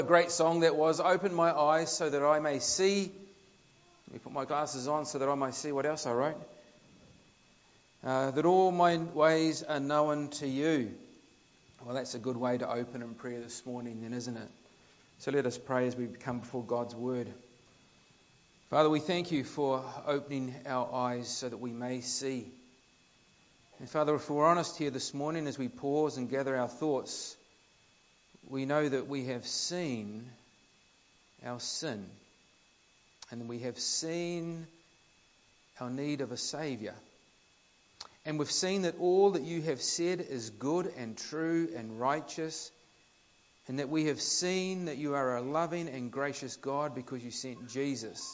A great song that was, "Open my eyes so that I may see." Let me put my glasses on so that I may see what else I wrote. That all my ways are known to you. Well, that's a good way to open in prayer this morning then, isn't it? So let us pray as we come before God's word. Father, we thank you for opening our eyes so that we may see. And Father, if we're honest here this morning as we pause and gather our thoughts, we know that we have seen our sin and we have seen our need of a Saviour. And we've seen that all that you have said is good and true and righteous, and that we have seen that you are a loving and gracious God because you sent Jesus.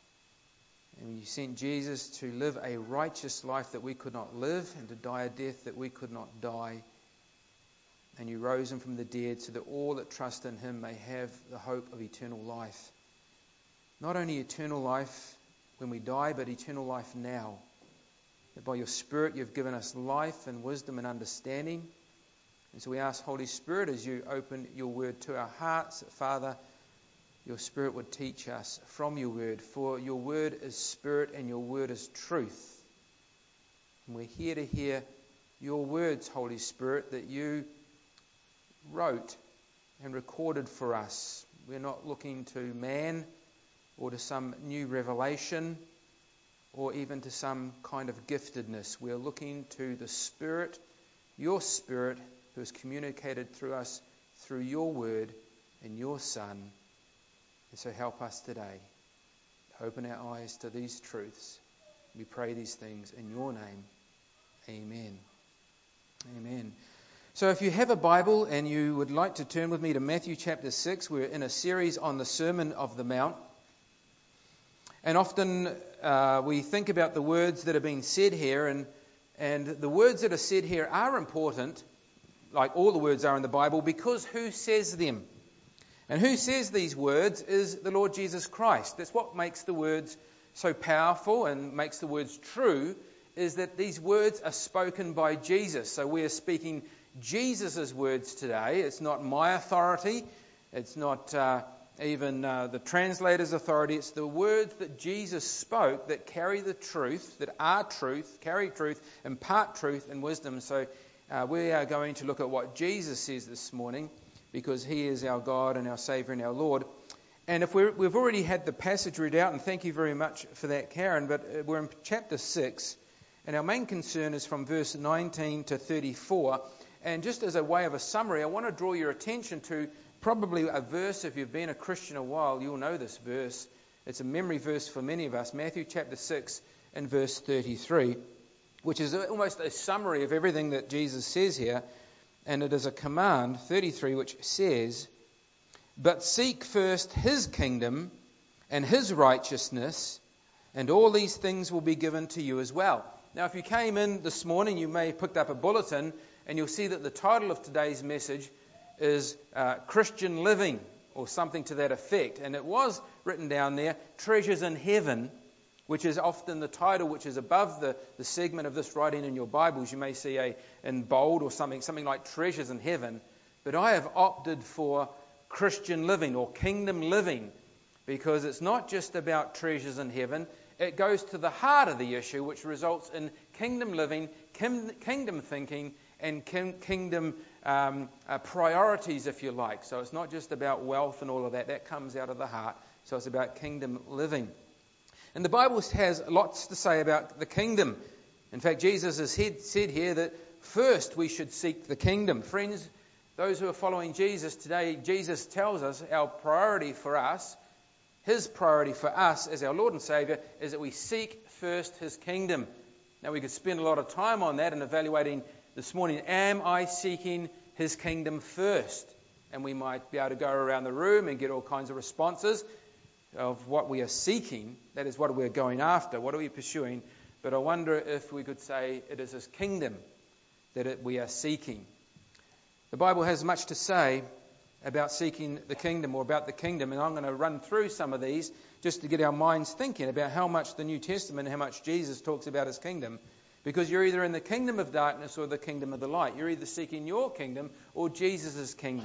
And you sent Jesus to live a righteous life that we could not live and to die a death that we could not die. And you rose him from the dead so that all that trust in him may have the hope of eternal life. Not only eternal life when we die, but eternal life now. That by your Spirit you've given us life and wisdom and understanding. And so we ask, Holy Spirit, as you open your word to our hearts, that Father, your Spirit would teach us from your word. For your word is spirit and your word is truth. And we're here to hear your words, Holy Spirit, that you wrote and recorded for us. We're not looking to man or to some new revelation or even to some kind of giftedness. We're looking to the Spirit, your Spirit, who has communicated through us through your word and your Son. And so help us today to open our eyes to these truths. We pray these things in your name. Amen. Amen. So if you have a Bible and you would like to turn with me to Matthew chapter 6, we're in a series on the Sermon of the Mount. And often we think about the words that are being said here, and the words that are said here are important, like all the words are in the Bible, because who says them? And who says these words is the Lord Jesus Christ. That's what makes the words so powerful and makes the words true, is that these words are spoken by Jesus. So we are speaking Jesus' words today. It's not my authority. It's not even the translator's authority. It's the words that Jesus spoke that carry the truth, that are truth, carry truth, impart truth and wisdom. So we are going to look at what Jesus says this morning, because he is our God and our Saviour and our Lord. And if we've already had the passage read out, and thank you very much for that, Karen, but we're in chapter 6, and our main concern is from verse 19 to 34. And just as a way of a summary, I want to draw your attention to probably a verse. If you've been a Christian a while, you'll know this verse. It's a memory verse for many of us, Matthew chapter 6 and verse 33, which is almost a summary of everything that Jesus says here. And it is a command, 33, which says, "But seek first his kingdom and his righteousness, and all these things will be given to you as well." Now, if you came in this morning, you may have picked up a bulletin, and you'll see that the title of today's message is Christian Living, or something to that effect. And it was written down there, Treasures in Heaven, which is often the title which is above the segment of this writing in your Bibles. You may see in bold or something like Treasures in Heaven. But I have opted for Christian living or kingdom living, because it's not just about treasures in heaven. It goes to the heart of the issue, which results in kingdom living, kingdom thinking, and kingdom priorities, if you like. So it's not just about wealth and all of that. That comes out of the heart. So it's about kingdom living. And the Bible has lots to say about the kingdom. In fact, Jesus has said here that first we should seek the kingdom. Friends, those who are following Jesus today, Jesus tells us our priority for us, his priority for us as our Lord and Saviour, is that we seek first his kingdom. Now, we could spend a lot of time on that and evaluating this morning, am I seeking his kingdom first? And we might be able to go around the room and get all kinds of responses of what we are seeking. That is, what we're going after, what are we pursuing? But I wonder if we could say it is his kingdom that we are seeking. The Bible has much to say about seeking the kingdom, or about the kingdom, and I'm going to run through some of these just to get our minds thinking about how much the New Testament, how much Jesus talks about his kingdom. Because you're either in the kingdom of darkness or the kingdom of the light. You're either seeking your kingdom or Jesus' kingdom.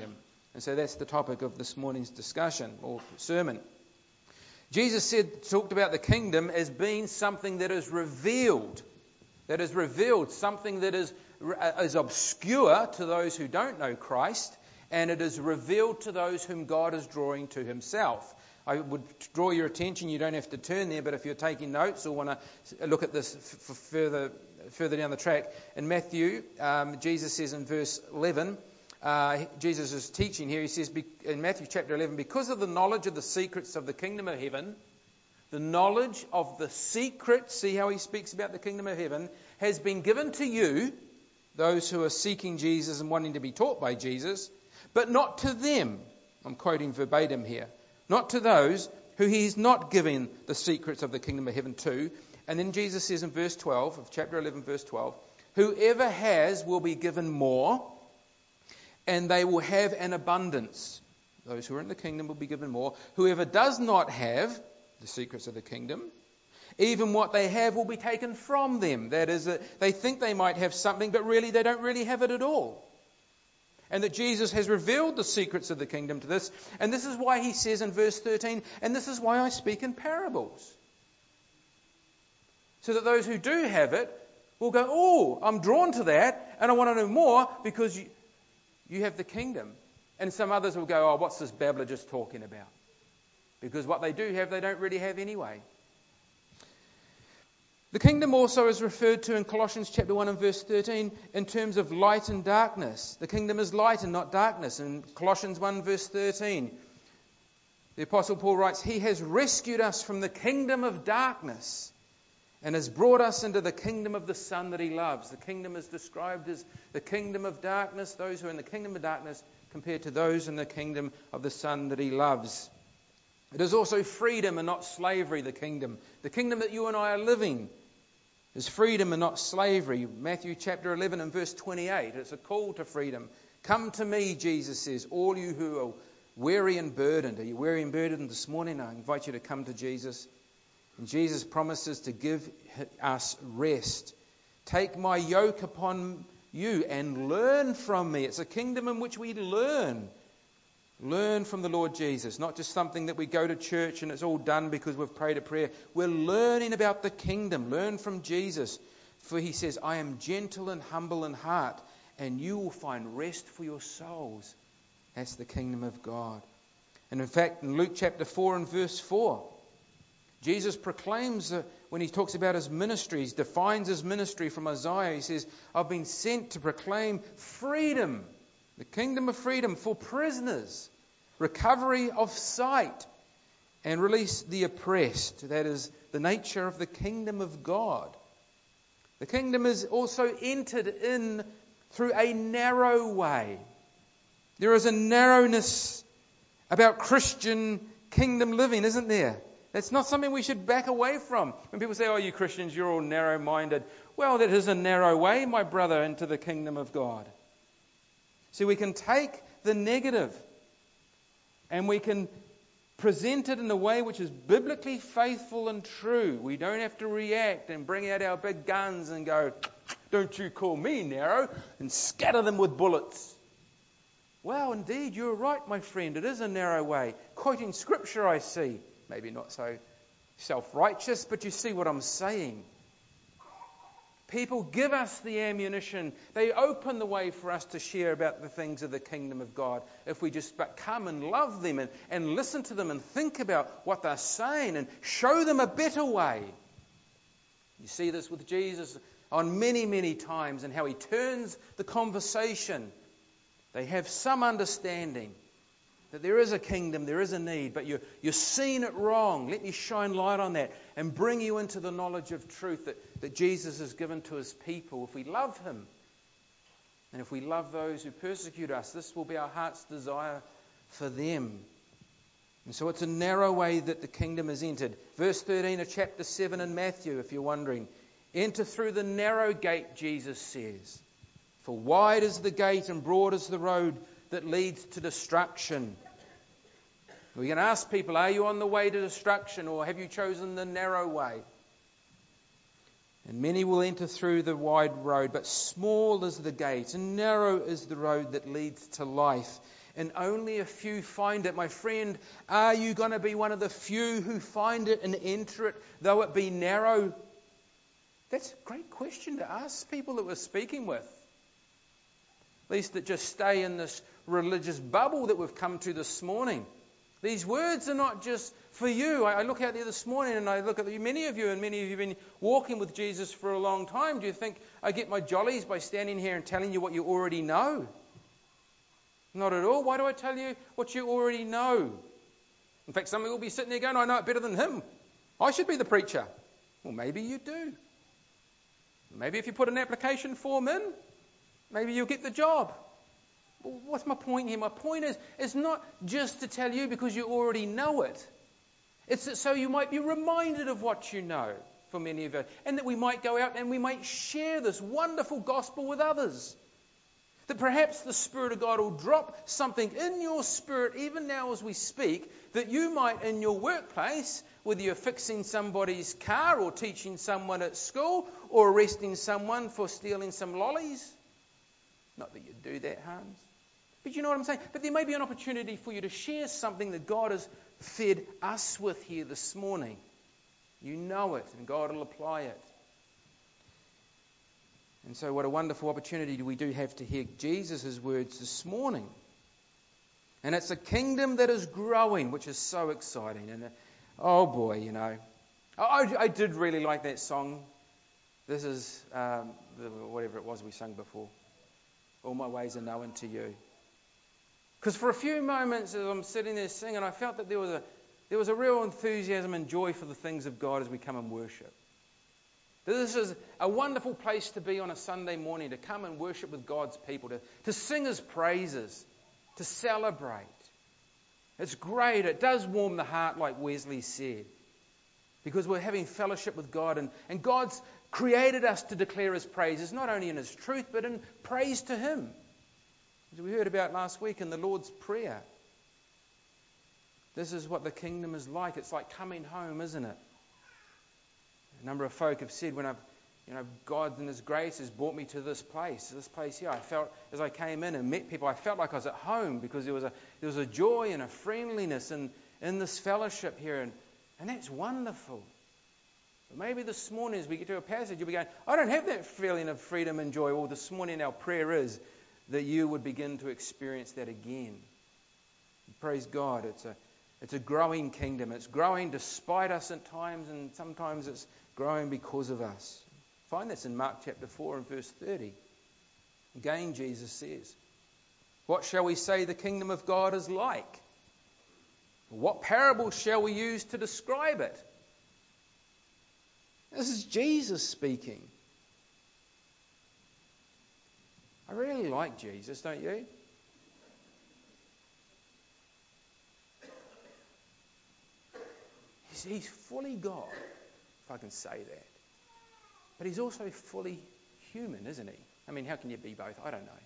And so that's the topic of this morning's discussion or sermon. Jesus talked about the kingdom as being something that is revealed. Something that is obscure to those who don't know Christ, and it is revealed to those whom God is drawing to himself. I would draw your attention, you don't have to turn there, but if you're taking notes or want to look at this further down the track, in Matthew, Jesus says in verse 11, Jesus is teaching here, he says in Matthew chapter 11, because of the knowledge of the secrets of the kingdom of heaven, the knowledge of the secret, see how he speaks about the kingdom of heaven, has been given to you, those who are seeking Jesus and wanting to be taught by Jesus, but not to them. I'm quoting verbatim here. Not to those who he is not giving the secrets of the kingdom of heaven to. And then Jesus says in verse 12 of chapter 11, verse 12, whoever has will be given more, and they will have an abundance. Those who are in the kingdom will be given more. Whoever does not have the secrets of the kingdom, even what they have will be taken from them. That is, they think they might have something, but really they don't really have it at all. And that Jesus has revealed the secrets of the kingdom to this. And this is why he says in verse 13, and this is why I speak in parables. So that those who do have it will go, oh, I'm drawn to that, and I want to know more because you have the kingdom. And some others will go, oh, what's this babbler just talking about? Because what they do have, they don't really have anyway. The kingdom also is referred to in Colossians chapter 1 and verse 13 in terms of light and darkness. The kingdom is light and not darkness. In Colossians 1 verse 13, the Apostle Paul writes, he has rescued us from the kingdom of darkness and has brought us into the kingdom of the Son that he loves. The kingdom is described as the kingdom of darkness, those who are in the kingdom of darkness compared to those in the kingdom of the Son that he loves. It is also freedom and not slavery, the kingdom. The kingdom that you and I are living is freedom and not slavery. Matthew chapter 11 and verse 28, it's a call to freedom. Come to me, Jesus says, all you who are weary and burdened. Are you weary and burdened this morning? I invite you to come to Jesus. And Jesus promises to give us rest. Take my yoke upon you and learn from me. It's a kingdom in which we learn. Learn from the Lord Jesus, not just something that we go to church and it's all done because we've prayed a prayer. We're learning about the kingdom. Learn from Jesus. For he says, I am gentle and humble in heart, and you will find rest for your souls. That's the kingdom of God. And in fact, in Luke chapter 4 and verse 4, Jesus proclaims, when he talks about his ministry, he defines his ministry from Isaiah. He says, I've been sent to proclaim freedom. The kingdom of freedom for prisoners, recovery of sight, and release the oppressed. That is the nature of the kingdom of God. The kingdom is also entered in through a narrow way. There is a narrowness about Christian kingdom living, isn't there? That's not something we should back away from. When people say, oh, you Christians, you're all narrow-minded. Well, that is a narrow way, my brother, into the kingdom of God. See, we can take the negative and we can present it in a way which is biblically faithful and true. We don't have to react and bring out our big guns and go, don't you call me narrow, and scatter them with bullets. Well, indeed, you're right, my friend. It is a narrow way. Quoting scripture, I see. Maybe not so self-righteous, but you see what I'm saying. People give us the ammunition. They open the way for us to share about the things of the kingdom of God. If we just but come and love them and listen to them and think about what they're saying and show them a better way. You see this with Jesus on many, many times and how he turns the conversation. They have some understanding that there is a kingdom, there is a need, but you're seeing it wrong. Let me shine light on that and bring you into the knowledge of truth that Jesus has given to his people. If we love him, and if we love those who persecute us, this will be our heart's desire for them. And so it's a narrow way that the kingdom is entered. Verse 13 of chapter 7 in Matthew, if you're wondering. Enter through the narrow gate, Jesus says. For wide is the gate and broad is the road that leads to destruction. We can ask people, are you on the way to destruction, or have you chosen the narrow way? And many will enter through the wide road, but small is the gate and narrow is the road that leads to life, and only a few find it. My friend, are you going to be one of the few who find it and enter it, though it be narrow? That's a great question to ask people that we're speaking with. At least that just stay in this religious bubble that we've come to this morning. These words are not just for you. I look out there this morning and I look at many of you, and many of you have been walking with Jesus for a long time. Do you think I get my jollies by standing here and telling you what you already know? Not at all. Why do I tell you what you already know? In fact, some of you will be sitting there going, I know it better than him. I should be the preacher. Well, maybe you do. Maybe if you put an application form in, maybe you'll get the job. Well, what's my point here? My point is not just to tell you because you already know it. It's that so you might be reminded of what you know for many of you. And that we might go out and we might share this wonderful gospel with others. That perhaps the Spirit of God will drop something in your spirit even now as we speak, that you might in your workplace, whether you're fixing somebody's car or teaching someone at school or arresting someone for stealing some lollies. Not that you do that, Hans. But you know what I'm saying? But there may be an opportunity for you to share something that God has fed us with here this morning. You know it, and God will apply it. And so what a wonderful opportunity we do have to hear Jesus' words this morning. And it's a kingdom that is growing, which is so exciting. And oh boy, you know. I did really like that song. This is whatever it was we sang before. All my ways are known to you. Because for a few moments as I'm sitting there singing, I felt that there was a real enthusiasm and joy for the things of God as we come and worship. This is a wonderful place to be on a Sunday morning, to come and worship with God's people, to sing His praises, to celebrate. It's great. It does warm the heart, like Wesley said, because we're having fellowship with God, and God's created us to declare His praises, not only in His truth, but in praise to Him. As we heard about last week in the Lord's Prayer. This is what the kingdom is like. It's like coming home, isn't it? A number of folk have said, God in His grace has brought me to this place here. I felt, as I came in and met people, I felt like I was at home because there was a joy and a friendliness in this fellowship here, and that's wonderful. But maybe this morning as we get to a passage, you'll be going, I don't have that feeling of freedom and joy. Well, this morning our prayer is that you would begin to experience that again. Praise God, it's a growing kingdom. It's growing despite us at times, and sometimes it's growing because of us. Find this in Mark chapter 4 and verse 30. Again, Jesus says, what shall we say the kingdom of God is like? What parable shall we use to describe it? This is Jesus speaking. I really like Jesus, don't you? He's fully God, if I can say that. But He's also fully human, isn't He? I mean, how can you be both? I don't know.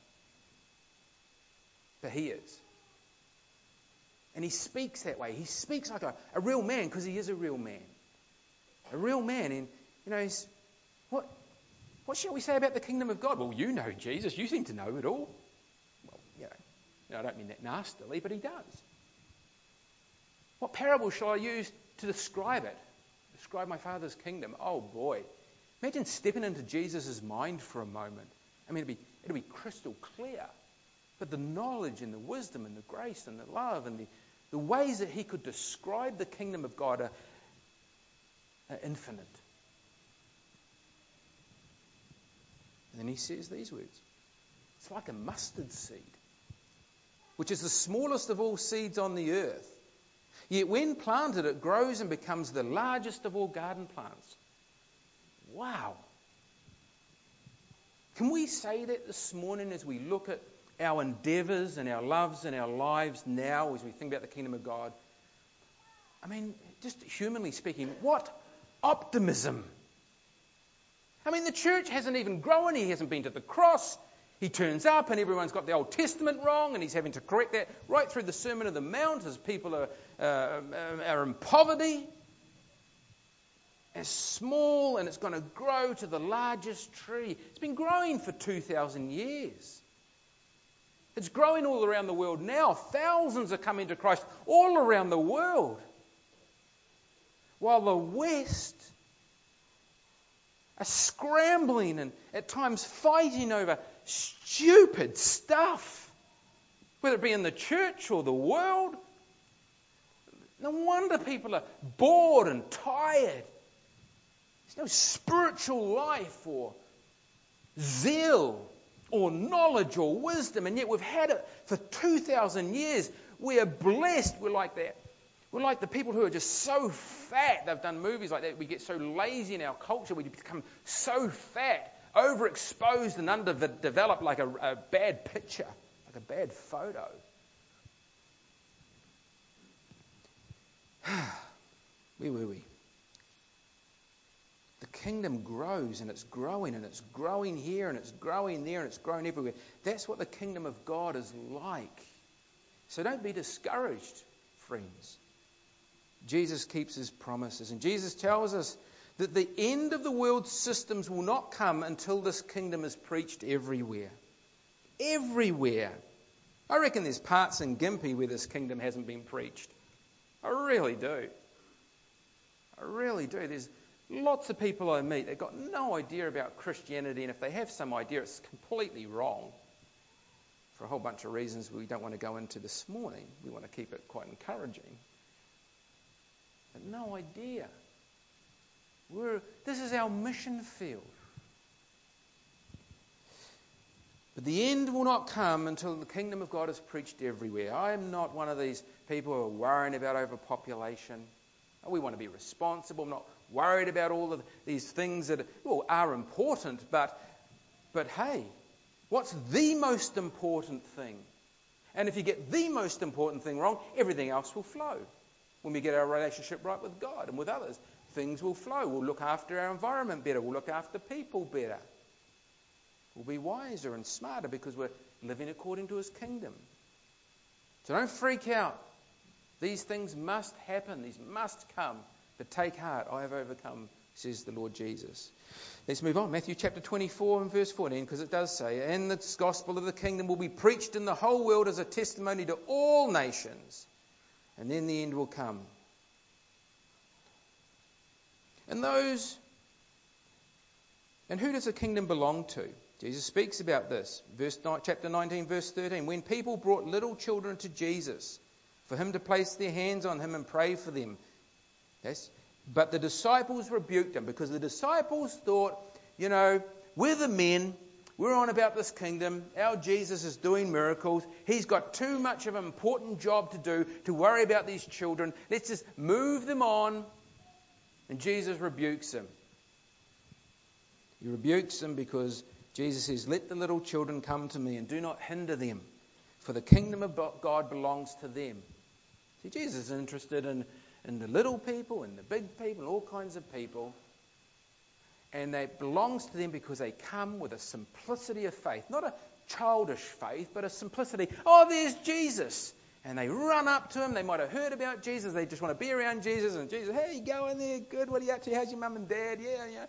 But He is. And He speaks that way. He speaks like a real man because He is a real man. A real man. And, he's, what shall we say about the kingdom of God? Well, you know Jesus. You seem to know it all. Well, I don't mean that nastily, but He does. What parable shall I use to describe it? Describe my Father's kingdom. Oh boy. Imagine stepping into Jesus' mind for a moment. I mean, it'd be crystal clear. But the knowledge and the wisdom and the grace and the love and the ways that He could describe the kingdom of God are infinite. And then He says these words. It's like a mustard seed, which is the smallest of all seeds on the earth. Yet when planted, it grows and becomes the largest of all garden plants. Wow. Can we say that this morning as we look at our endeavours and our loves and our lives now as we think about the kingdom of God? I mean, just humanly speaking, what optimism. I mean, the church hasn't even grown. He hasn't been to the cross. He turns up and everyone's got the Old Testament wrong and he's having to correct that right through the Sermon on the Mount as people are in poverty. It's small and it's going to grow to the largest tree. It's been growing for 2,000 years. It's growing all around the world now. Thousands are coming to Christ all around the world. While the West are scrambling and at times fighting over stupid stuff, whether it be in the church or the world. No wonder people are bored and tired. There's no spiritual life or zeal or knowledge or wisdom, and yet we've had it for 2,000 years. We are blessed. We're like that. We're like the people who are just so fat. They've done movies like that. We get so lazy in our culture. We become so fat, overexposed and underdeveloped, like a bad picture, like a bad photo. Where were we? The kingdom grows and it's growing here and it's growing there and it's growing everywhere. That's what the kingdom of God is like. So don't be discouraged, friends. Jesus keeps his promises, and Jesus tells us that the end of the world's systems will not come until this kingdom is preached everywhere. Everywhere. I reckon there's parts in Gympie where this kingdom hasn't been preached. I really do. I really do. There's lots of people I meet, they've got no idea about Christianity, and if they have some idea, it's completely wrong. For a whole bunch of reasons we don't want to go into this morning. We want to keep it quite encouraging. But no idea. This is our mission field. But the end will not come until the kingdom of God is preached everywhere. I am not one of these people who are worrying about overpopulation. We want to be responsible. I'm not worried about all of these things that are important. But hey, what's the most important thing? And if you get the most important thing wrong, everything else will flow. When we get our relationship right with God and with others, things will flow. We'll look after our environment better. We'll look after people better. We'll be wiser and smarter because we're living according to his kingdom. So don't freak out. These things must happen. These must come. But take heart. I have overcome, says the Lord Jesus. Let's move on. Matthew chapter 24 and verse 14, because it does say, and this gospel of the kingdom will be preached in the whole world as a testimony to all nations. And then the end will come. And who does the kingdom belong to? Jesus speaks about this. Chapter 19, verse 13. When people brought little children to Jesus, for him to place their hands on him and pray for them. Yes? But the disciples rebuked him, because the disciples thought, we're the men. We're on about this kingdom. Our Jesus is doing miracles. He's got too much of an important job to do to worry about these children. Let's just move them on. And Jesus rebukes them. He rebukes them because Jesus says, let the little children come to me and do not hinder them, for the kingdom of God belongs to them. See, Jesus is interested in the little people and the big people and all kinds of people. And it belongs to them because they come with a simplicity of faith. Not a childish faith, but a simplicity. Oh, there's Jesus. And they run up to him. They might have heard about Jesus. They just want to be around Jesus. And Jesus, hey, you going there? Good. What are you up to? How's your mum and dad? Yeah.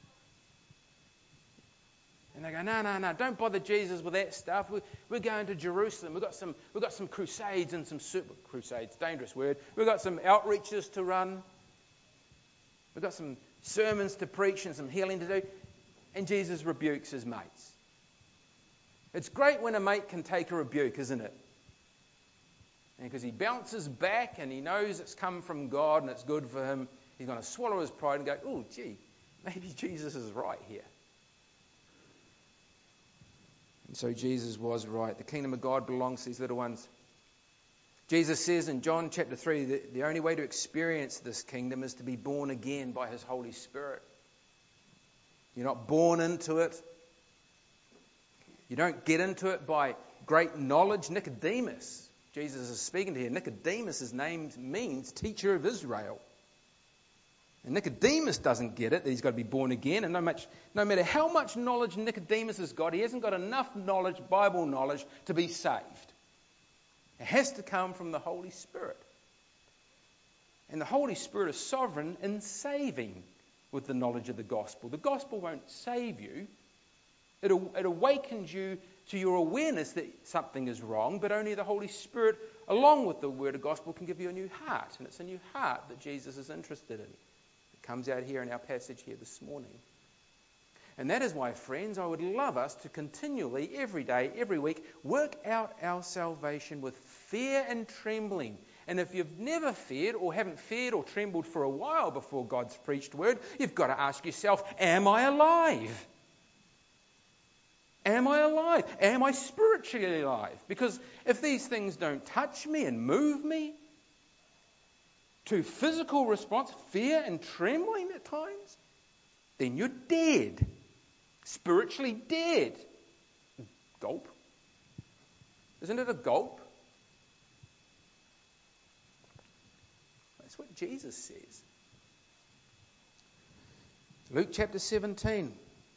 And they go, no, don't bother Jesus with that stuff. We're going to Jerusalem. We've got some crusades and some crusades, dangerous word. We've got some outreaches to run. We've got some sermons to preach and some healing to do. And Jesus rebukes his mates. It's great when a mate can take a rebuke, isn't it? Because he bounces back and he knows it's come from God and it's good for him. He's going to swallow his pride and go, oh, gee, maybe Jesus is right here. And so Jesus was right. The kingdom of God belongs to these little ones. Jesus says in John chapter 3 that the only way to experience this kingdom is to be born again by his Holy Spirit. You're not born into it. You don't get into it by great knowledge. Nicodemus, Jesus is speaking to here. Nicodemus' name means teacher of Israel. And Nicodemus doesn't get it, that he's got to be born again. And no matter how much knowledge Nicodemus has got, he hasn't got enough knowledge, Bible knowledge, to be saved. It has to come from the Holy Spirit. And the Holy Spirit is sovereign in saving with the knowledge of the gospel. The gospel won't save you. It awakens you to your awareness that something is wrong, but only the Holy Spirit, along with the word of gospel, can give you a new heart. And it's a new heart that Jesus is interested in. It comes out here in our passage here this morning. And that is why, friends, I would love us to continually, every day, every week, work out our salvation with fear and trembling. And if you've never feared or haven't feared or trembled for a while before God's preached word, you've got to ask yourself, am I alive? Am I alive? Am I spiritually alive? Because if these things don't touch me and move me to physical response, fear and trembling at times, then you're dead. Spiritually dead. Gulp. Isn't it a gulp? That's what Jesus says. Luke chapter 17.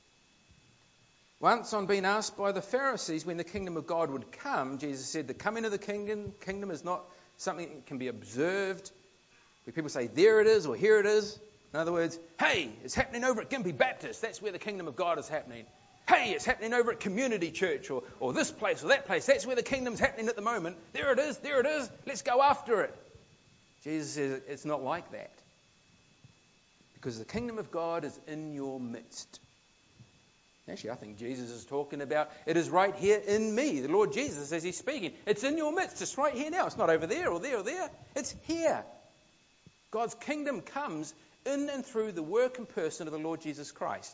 Once on being asked by the Pharisees when the kingdom of God would come, Jesus said the coming of the kingdom is not something that can be observed. Where people say, there it is or here it is. In other words, hey, it's happening over at Gympie Baptist. That's where the kingdom of God is happening. Hey, it's happening over at Community Church or this place or that place. That's where the kingdom's happening at the moment. There it is, there it is. Let's go after it. Jesus says it's not like that. Because the kingdom of God is in your midst. Actually, I think Jesus is talking about it is right here in me. The Lord Jesus, as he's speaking, it's in your midst. It's right here now. It's not over there or there or there. It's here. God's kingdom comes in and through the work and person of the Lord Jesus Christ.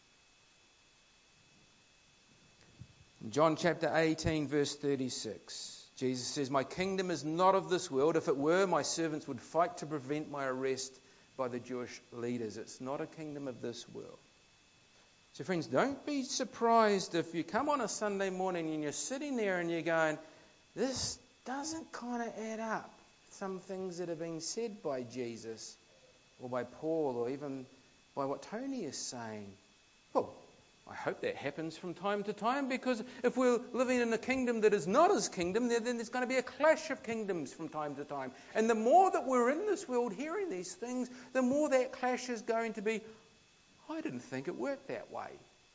In John chapter 18, verse 36, Jesus says, my kingdom is not of this world. If it were, my servants would fight to prevent my arrest by the Jewish leaders. It's not a kingdom of this world. So friends, don't be surprised if you come on a Sunday morning and you're sitting there and you're going, this doesn't kind of add up. Some things that are being said by Jesus or by Paul or even by what Tony is saying. Well, I hope that happens from time to time, because if we're living in a kingdom that is not his kingdom, then there's going to be a clash of kingdoms from time to time. And the more that we're in this world hearing these things, the more that clash is going to be, I didn't think it worked that way.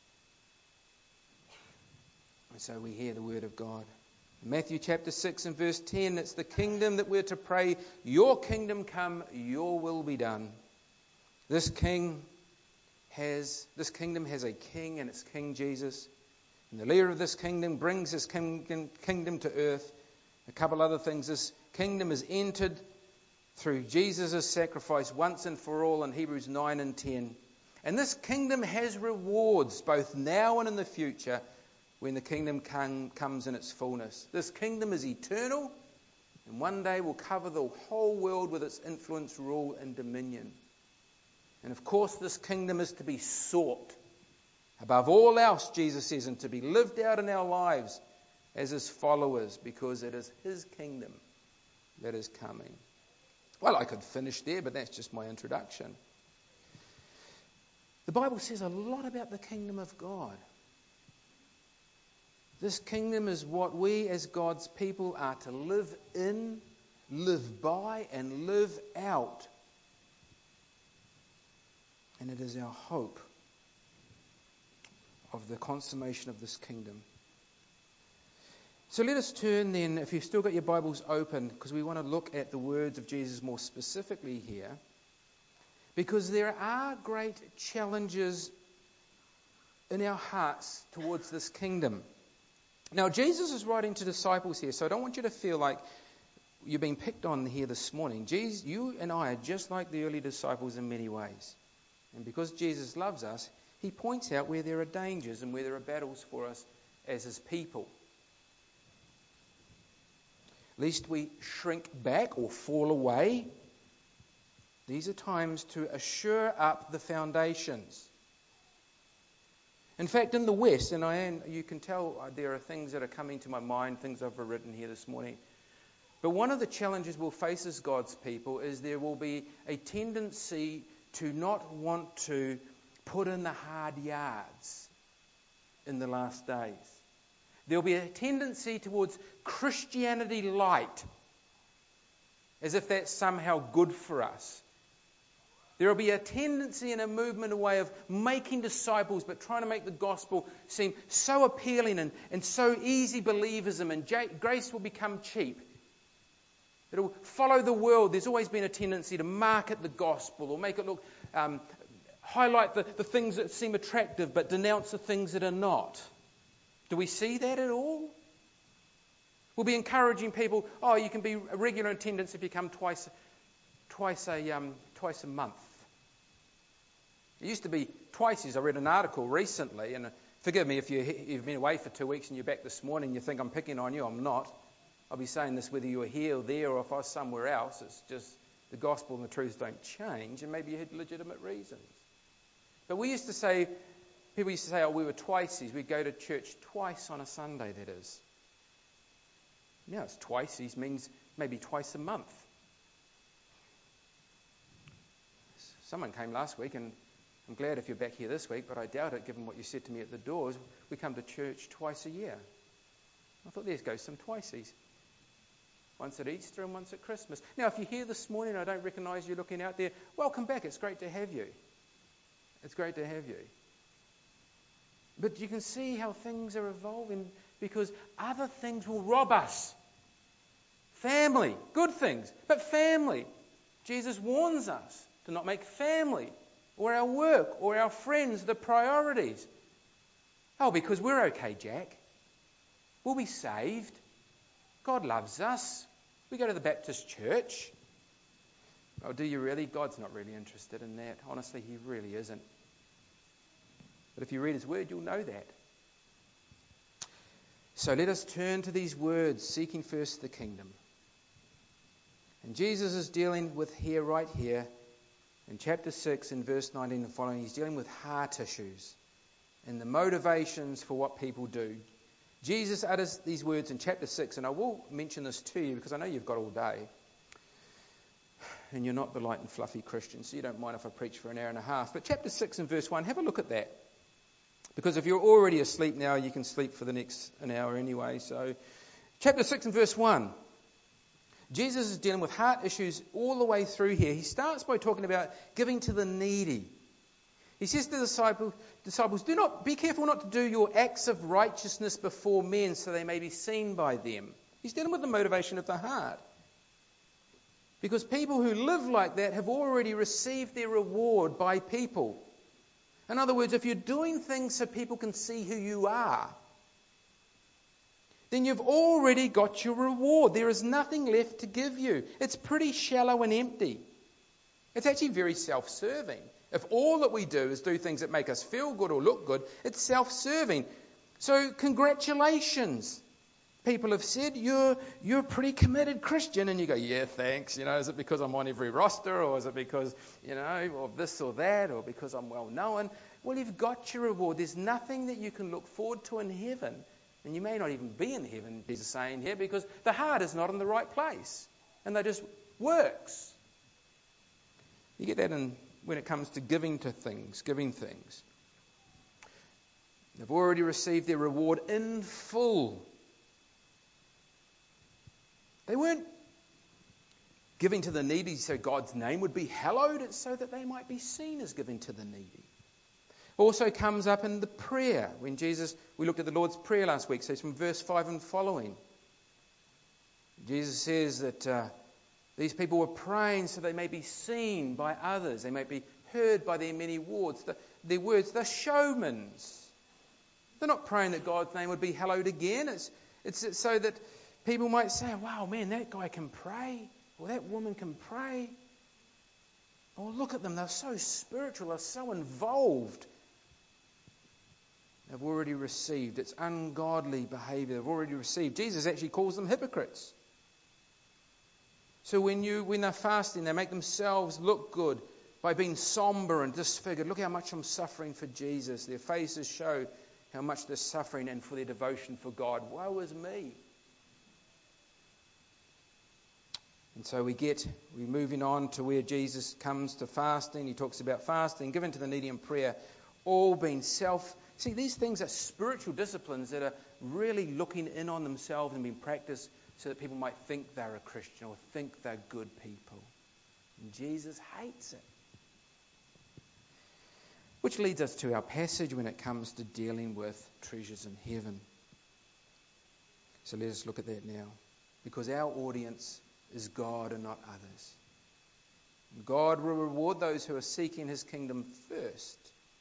And so we hear the word of God. In Matthew chapter 6 and verse 10, it's the kingdom that we're to pray, your kingdom come, your will be done. This kingdom has a king, and it's King Jesus. And the leader of this kingdom brings his kingdom to earth. A couple other things. This kingdom is entered through Jesus' sacrifice once and for all in Hebrews 9 and 10. And this kingdom has rewards both now and in the future when the kingdom comes in its fullness. This kingdom is eternal and one day will cover the whole world with its influence, rule and dominion. And of course this kingdom is to be sought above all else, Jesus says, and to be lived out in our lives as his followers, because it is his kingdom that is coming. Well, I could finish there, but that's just my introduction. The Bible says a lot about the kingdom of God. This kingdom is what we as God's people are to live in, live by, and live out. And it is our hope of the consummation of this kingdom. So let us turn then, if you've still got your Bibles open, because we want to look at the words of Jesus more specifically here. Because there are great challenges in our hearts towards this kingdom. Now, Jesus is writing to disciples here, so I don't want you to feel like you're being picked on here this morning. Jesus, you and I are just like the early disciples in many ways. And because Jesus loves us, he points out where there are dangers and where there are battles for us as his people. Lest we shrink back or fall away. These are times to assure up the foundations. In fact, in the West, and you can tell there are things that are coming to my mind, things I've written here this morning. But one of the challenges we'll face as God's people is there will be a tendency to not want to put in the hard yards in the last days. There'll be a tendency towards Christianity light, as if that's somehow good for us. There will be a tendency and a movement, a way of making disciples, but trying to make the gospel seem so appealing and so easy believism, and grace will become cheap. It'll follow the world. There's always been a tendency to market the gospel or make it look, highlight the things that seem attractive, but denounce the things that are not. Do we see that at all? We'll be encouraging people, you can be a regular attendance if you come twice a month. It used to be twice. I read an article recently, and forgive me if you've been away for 2 weeks and you're back this morning, you think I'm picking on you. I'm not. I'll be saying this whether you were here or there or if I was somewhere else. It's just the gospel and the truths don't change, and maybe you had legitimate reasons. But people used to say, we were twiceies. We'd go to church twice on a Sunday, that is. Now it's twiceies means maybe twice a month. Someone came last week, and I'm glad if you're back here this week, but I doubt it given what you said to me at the doors. We come to church twice a year. I thought, there goes some twiceies. Once at Easter and once at Christmas. Now, if you're here this morning and I don't recognise you looking out there, welcome back. It's great to have you. It's great to have you. But you can see how things are evolving because other things will rob us. Family, good things, but family. Jesus warns us to not make family or our work or our friends the priorities. Because we're okay, Jack. We'll be saved. God loves us. We go to the Baptist church. Oh, do you really? God's not really interested in that. Honestly, he really isn't. But if you read his word, you'll know that. So let us turn to these words, seeking first the kingdom. And Jesus is dealing with right here, in chapter 6, in verse 19 and following, he's dealing with heart issues and the motivations for what people do. Jesus utters these words in chapter 6, and I will mention this to you because I know you've got all day. And you're not the light and fluffy Christian, so you don't mind if I preach for an hour and a half. But chapter 6 and verse 1, have a look at that. Because if you're already asleep now, you can sleep for the next an hour anyway. So, chapter 6 and verse 1. Jesus is dealing with heart issues all the way through here. He starts by talking about giving to the needy. He says to the disciples, be careful not to do your acts of righteousness before men so they may be seen by them. He's dealing with the motivation of the heart. Because people who live like that have already received their reward by people. In other words, if you're doing things so people can see who you are, then you've already got your reward. There is nothing left to give you. It's pretty shallow and empty. It's actually very self-serving. If all that we do is do things that make us feel good or look good, it's self-serving. So congratulations. People have said, you're a pretty committed Christian. And you go, yeah, thanks. Is it because I'm on every roster? Or is it because, of this or that? Or because I'm well known? Well, you've got your reward. There's nothing that you can look forward to in heaven. And you may not even be in heaven, Jesus is saying here, because the heart is not in the right place. And that just works. You get that when it comes to giving things. They've already received their reward in full. They weren't giving to the needy so God's name would be hallowed. It's so that they might be seen as giving to the needy. Also comes up in the prayer. We looked at the Lord's Prayer last week, so it's from verse 5 and following. Jesus says that these people were praying so they may be seen by others. They may be heard by their many words. Their words, they're showmans. They're not praying that God's name would be hallowed again. It's so that people might say, wow, man, that guy can pray. Or that woman can pray. Oh, look at them. They're so spiritual. They're so involved. They've already received. It's ungodly behavior. They've already received. Jesus actually calls them hypocrites. So when they're fasting, they make themselves look good by being somber and disfigured. Look how much I'm suffering for Jesus. Their faces show how much they're suffering and for their devotion for God. Woe is me. And so we're moving on to where Jesus comes to fasting. He talks about fasting, giving to the needy, and prayer, all being See, these things are spiritual disciplines that are really looking in on themselves and being practiced so that people might think they're a Christian or think they're good people. And Jesus hates it. Which leads us to our passage when it comes to dealing with treasures in heaven. So let us look at that now. Because our audience is God and not others. God will reward those who are seeking his kingdom first.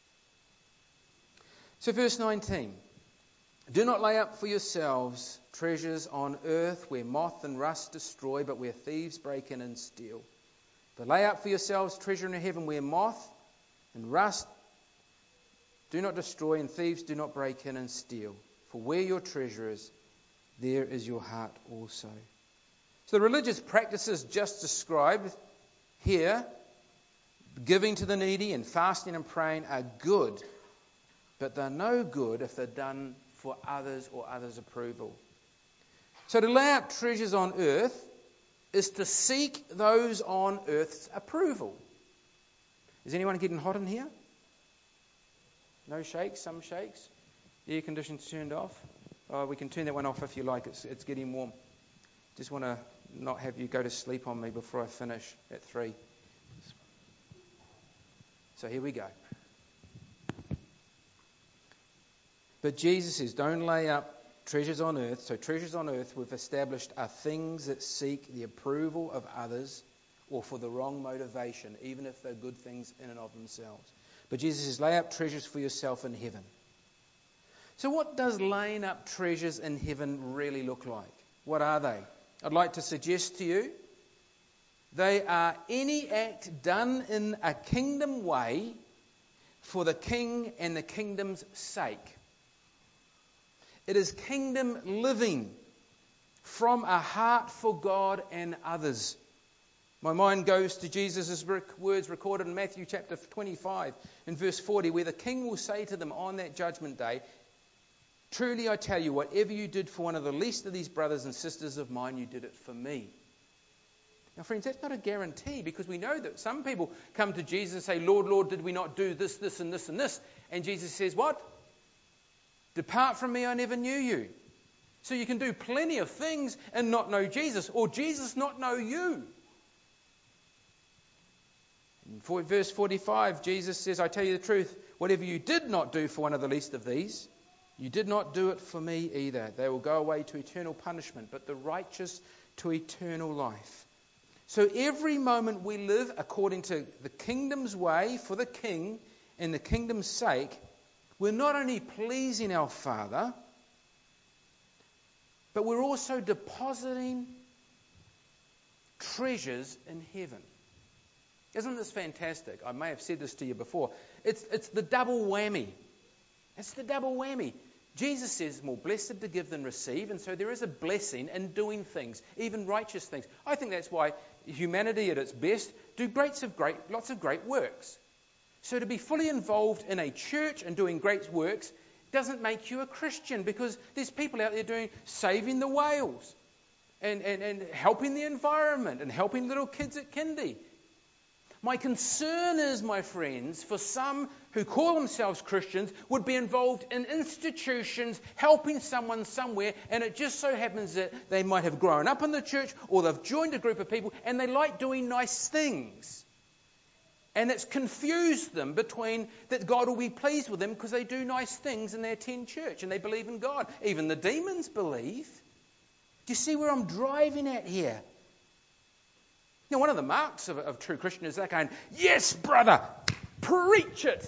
So verse 19. Do not lay up for yourselves treasures on earth where moth and rust destroy, but where thieves break in and steal. But lay up for yourselves treasure in heaven where moth and rust do not destroy and thieves do not break in and steal. For where your treasure is, there is your heart also. So the religious practices just described here, giving to the needy and fasting and praying, are good. But they're no good if they're done for others or others' approval. So to lay up treasures on earth is to seek those on earth's approval. Is anyone getting hot in here? No shakes, some shakes. The air conditioning's turned off. Oh, we can turn that one off if you like. It's getting warm. Just want to not have you go to sleep on me before I finish at 3. So here we go. But Jesus says, don't lay up treasures on earth. So treasures on earth, we've established, are things that seek the approval of others or for the wrong motivation, even if they're good things in and of themselves. But Jesus says, lay up treasures for yourself in heaven. So what does laying up treasures in heaven really look like? What are they? I'd like to suggest to you, they are any act done in a kingdom way for the king and the kingdom's sake. It is kingdom living from a heart for God and others. My mind goes to Jesus' words recorded in Matthew chapter 25 in verse 40, where the king will say to them on that judgment day, truly I tell you, whatever you did for one of the least of these brothers and sisters of mine, you did it for me. Now friends, that's not a guarantee, because we know that some people come to Jesus and say, Lord, Lord, did we not do this, this and this and this? And Jesus says, what? Depart from me, I never knew you. So you can do plenty of things and not know Jesus, or Jesus not know you. In verse 45, Jesus says, I tell you the truth, whatever you did not do for one of the least of these, you did not do it for me either. They will go away to eternal punishment, but the righteous to eternal life. So every moment we live according to the kingdom's way for the king and the kingdom's sake, we're not only pleasing our Father, but we're also depositing treasures in heaven. Isn't this fantastic? I may have said this to you before. It's the double whammy. It's the double whammy. Jesus says, more blessed to give than receive, and so there is a blessing in doing things, even righteous things. I think that's why humanity at its best do lots of great works. So to be fully involved in a church and doing great works doesn't make you a Christian, because there's people out there saving the whales and helping the environment and helping little kids at kindy. My concern is, my friends, for some who call themselves Christians would be involved in institutions helping someone somewhere, and it just so happens that they might have grown up in the church or they've joined a group of people and they like doing nice things. And it's confused them between that God will be pleased with them because they do nice things and they attend church and they believe in God. Even the demons believe. Do you see where I'm driving at here? You know, one of the marks of true Christian is they're going, yes, brother, preach it.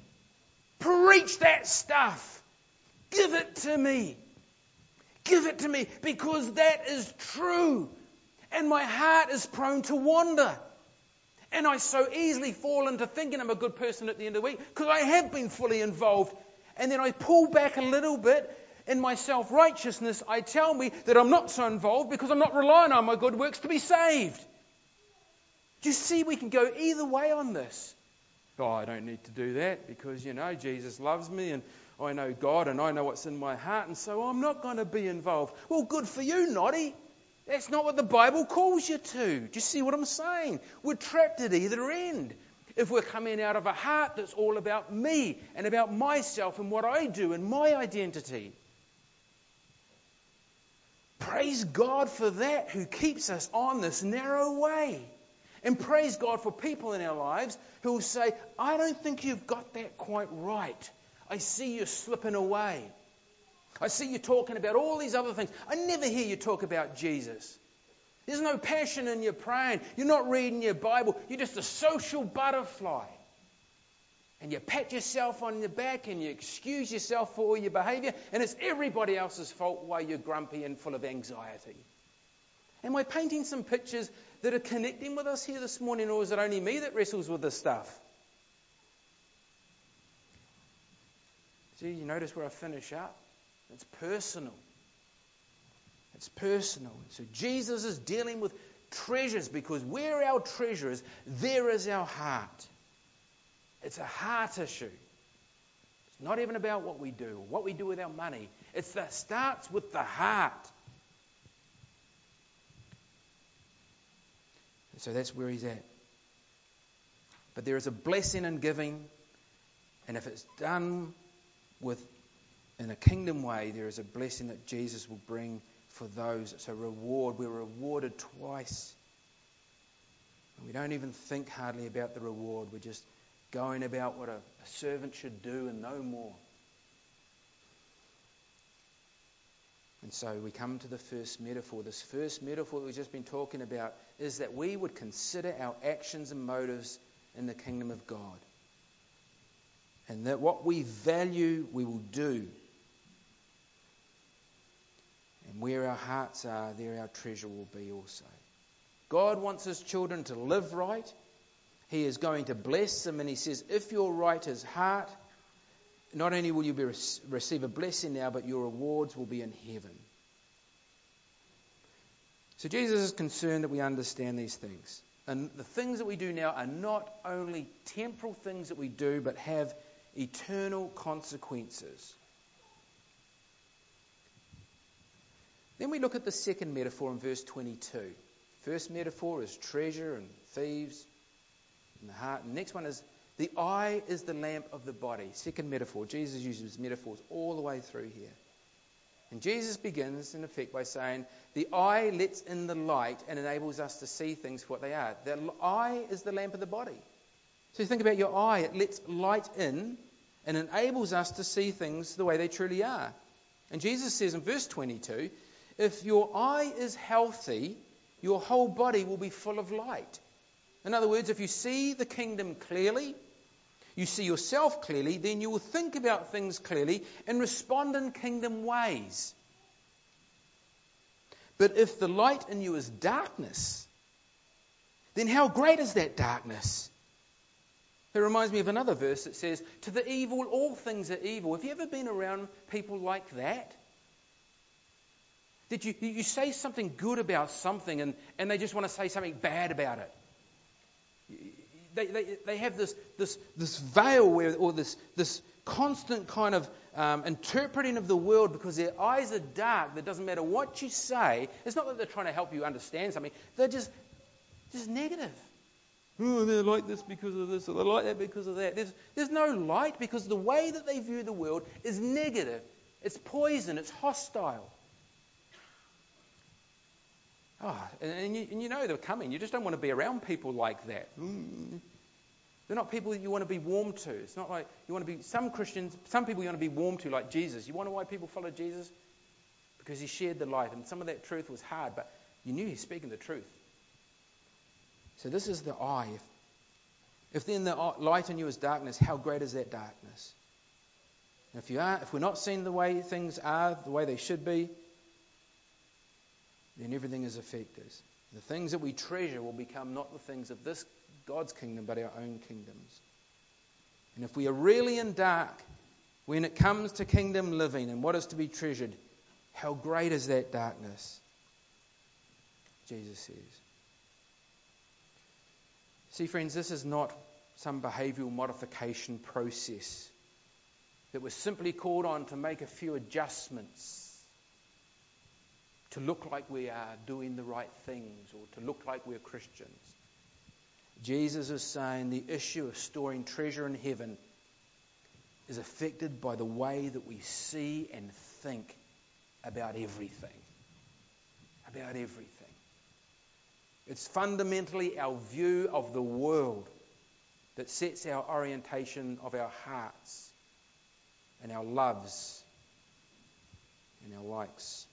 Preach that stuff. Give it to me. Give it to me, because that is true. And my heart is prone to wander. And I so easily fall into thinking I'm a good person at the end of the week because I have been fully involved. And then I pull back a little bit. In my self-righteousness, I tell me that I'm not so involved because I'm not relying on my good works to be saved. Do you see, we can go either way on this? Oh, I don't need to do that because, Jesus loves me and I know God and I know what's in my heart, and so I'm not going to be involved. Well, good for you, Noddy. That's not what the Bible calls you to. Do you see what I'm saying? We're trapped at either end. If we're coming out of a heart that's all about me and about myself and what I do and my identity. Praise God for that, who keeps us on this narrow way. And praise God for people in our lives who will say, I don't think you've got that quite right. I see you slipping away. I see you talking about all these other things. I never hear you talk about Jesus. There's no passion in your praying. You're not reading your Bible. You're just a social butterfly. And you pat yourself on the back and you excuse yourself for all your behavior, and it's everybody else's fault why you're grumpy and full of anxiety. Am I painting some pictures that are connecting with us here this morning, or is it only me that wrestles with this stuff? See, you notice where I finish up? It's personal. It's personal. So Jesus is dealing with treasures, because where our treasure is, there is our heart. It's a heart issue. It's not even about what we do or what we do with our money. It starts with the heart. So that's where he's at. But there is a blessing in giving, and if it's done in a kingdom way, there is a blessing that Jesus will bring for those. It's a reward. We're rewarded twice. And we don't even think hardly about the reward. We're just going about what a servant should do and no more. And so we come to the first metaphor. This first metaphor that we've just been talking about is that we would consider our actions and motives in the kingdom of God. And that what we value, we will do. And where our hearts are, there our treasure will be also. God wants his children to live right. He is going to bless them, and he says, if your right is heart, not only will you receive a blessing now, but your rewards will be in heaven. So Jesus is concerned that we understand these things. And the things that we do now are not only temporal things that we do, but have eternal consequences. Then we look at the second metaphor in verse 22. First metaphor is treasure and thieves in the heart. And the next one is the eye is the lamp of the body. Second metaphor. Jesus uses metaphors all the way through here. And Jesus begins, in effect, by saying the eye lets in the light and enables us to see things for what they are. The eye is the lamp of the body. So you think about your eye. It lets light in and enables us to see things the way they truly are. And Jesus says in verse 22, if your eye is healthy, your whole body will be full of light. In other words, if you see the kingdom clearly, you see yourself clearly, then you will think about things clearly and respond in kingdom ways. But if the light in you is darkness, then how great is that darkness? It reminds me of another verse that says, to the evil, all things are evil. Have you ever been around people like that? Did you say something good about something and they just want to say something bad about it? They have this veil or this constant kind of interpreting of the world because their eyes are dark. That doesn't matter what you say. It's not that they're trying to help you understand something. They're just negative. Oh, they're like this because of this, or they're like that because of that. There's no light because the way that they view the world is negative. It's poison. It's hostile. Oh, and you know they're coming. You just don't want to be around people like that. They're not people that you want to be warm to. It's not like you want to be, some Christians, some people you want to be warm to, like Jesus. You wonder why people follow Jesus? Because he shared the light, and some of that truth was hard, but you knew he's speaking the truth. So this is the eye. If then the light in you is darkness, how great is that darkness? And if we're not seeing the way things are, the way they should be, then everything is affected. The things that we treasure will become not the things of this God's kingdom, but our own kingdoms. And if we are really in dark, when it comes to kingdom living and what is to be treasured, how great is that darkness? Jesus says. See, friends, this is not some behavioural modification process that we're simply called on to make a few adjustments to look like we are doing the right things or to look like we're Christians. Jesus is saying the issue of storing treasure in heaven is affected by the way that we see and think about everything. About everything. It's fundamentally our view of the world that sets our orientation of our hearts and our loves and our likes.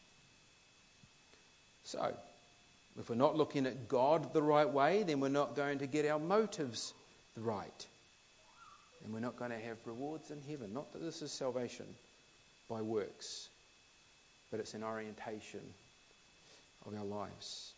So, if we're not looking at God the right way, then we're not going to get our motives right. And we're not going to have rewards in heaven. Not that this is salvation by works, but it's an orientation of our lives.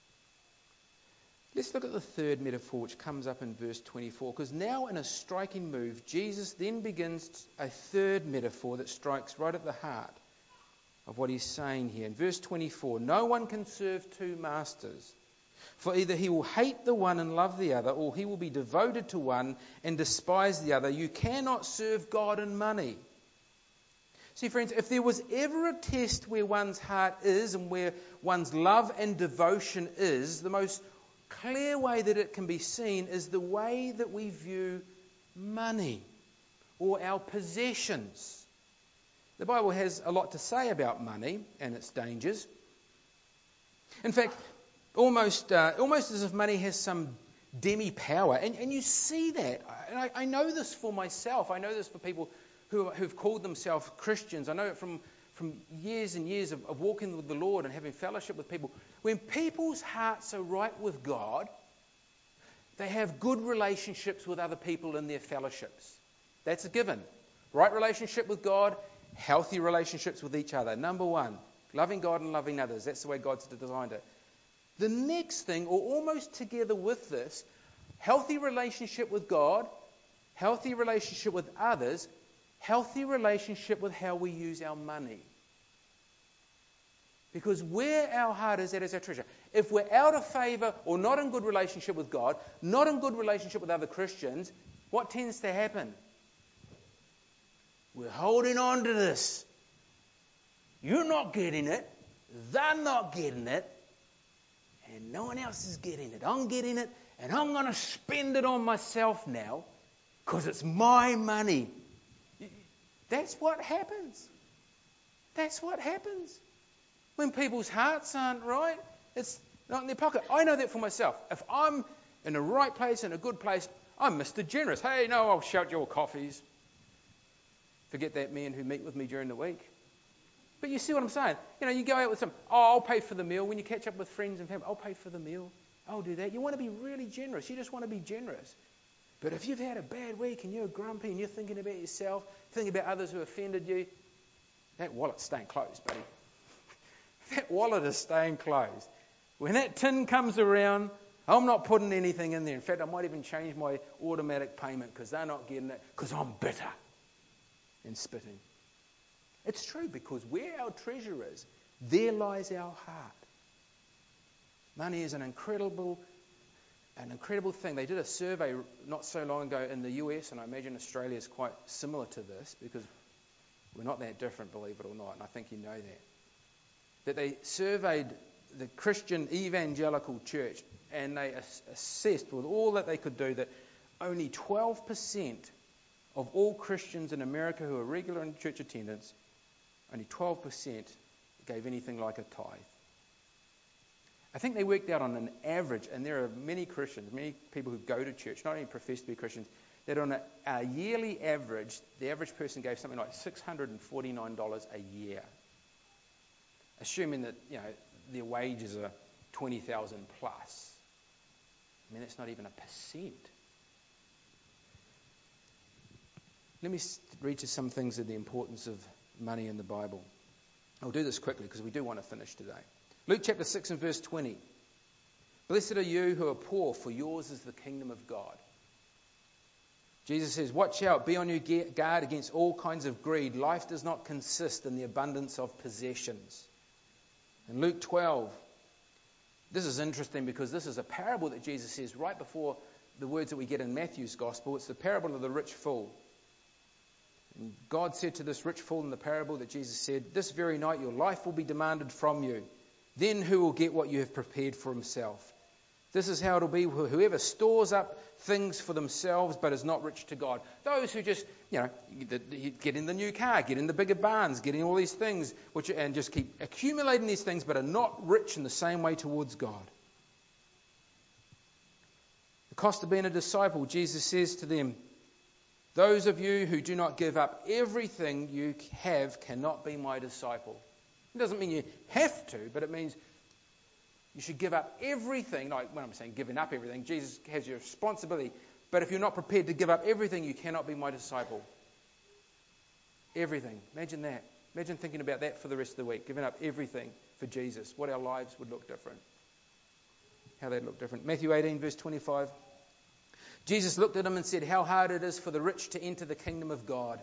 Let's look at the third metaphor which comes up in verse 24, because now in a striking move, Jesus then begins a third metaphor that strikes right at the heart of what he's saying here. In verse 24, no one can serve two masters, for either he will hate the one and love the other, or he will be devoted to one and despise the other. You cannot serve God and money. See, friends, if there was ever a test where one's heart is and where one's love and devotion is, the most clear way that it can be seen is the way that we view money or our possessions. The Bible has a lot to say about money and its dangers. In fact, almost as if money has some demi-power. And you see that. And I know this for myself. I know this for people who've called themselves Christians. I know it from years and years of walking with the Lord and having fellowship with people. When people's hearts are right with God, they have good relationships with other people in their fellowships. That's a given. Right relationship with God, healthy relationships with each other. Number one, loving God and loving others. That's the way God's designed it. The next thing, or almost together with this, healthy relationship with God, healthy relationship with others, healthy relationship with how we use our money. Because where our heart is, that is our treasure. If we're out of favour or not in good relationship with God, not in good relationship with other Christians, what tends to happen? We're holding on to this. You're not getting it. They're not getting it. And no one else is getting it. I'm getting it. And I'm going to spend it on myself now because it's my money. That's what happens. That's what happens. When people's hearts aren't right, it's not in their pocket. I know that for myself. If I'm in the right place, in a good place, I'm Mr. Generous. Hey, no, I'll shout your coffees. Forget that man who meet with me during the week. But you see what I'm saying? You know, you go out with I'll pay for the meal. When you catch up with friends and family, I'll pay for the meal. I'll do that. You want to be really generous. You just want to be generous. But if you've had a bad week and you're grumpy and you're thinking about yourself, thinking about others who offended you, that wallet's staying closed, buddy. That wallet is staying closed. When that tin comes around, I'm not putting anything in there. In fact, I might even change my automatic payment because they're not getting it because I'm bitter and spitting. It's true, because where our treasure is, there lies our heart. Money is an incredible thing. They did a survey not so long ago in the US, and I imagine Australia is quite similar to this, because we're not that different, believe it or not, and I think you know that. That they surveyed the Christian evangelical church, and they assessed with all that they could do that only 12% of all Christians in America who are regular in church attendance, only 12% gave anything like a tithe. I think they worked out on an average, and there are many Christians, many people who go to church, not only profess to be Christians, that on a yearly average, the average person gave something like $649 a year. Assuming that, you know, their wages are $20,000 plus. I mean, that's not even a percent. Let me read you some things of the importance of money in the Bible. I'll do this quickly because we do want to finish today. Luke chapter 6 and verse 20. Blessed are you who are poor, for yours is the kingdom of God. Jesus says, watch out, be on your guard against all kinds of greed. Life does not consist in the abundance of possessions. In Luke 12, this is interesting because this is a parable that Jesus says right before the words that we get in Matthew's gospel. It's the parable of the rich fool. And God said to this rich fool in the parable that Jesus said, this very night your life will be demanded from you. Then who will get what you have prepared for himself? This is how it'll be. Whoever stores up things for themselves but is not rich to God. Those who just, get in the new car, get in the bigger barns, get in all these things, and just keep accumulating these things but are not rich in the same way towards God. The cost of being a disciple, Jesus says to them, those of you who do not give up everything you have cannot be my disciple. It doesn't mean you have to, but it means you should give up everything. Like when I'm saying giving up everything, Jesus has your responsibility. But if you're not prepared to give up everything, you cannot be my disciple. Everything. Imagine that. Imagine thinking about that for the rest of the week. Giving up everything for Jesus. What our lives would look different. How they'd look different. Matthew 18, verse 25. Jesus looked at him and said, how hard it is for the rich to enter the kingdom of God.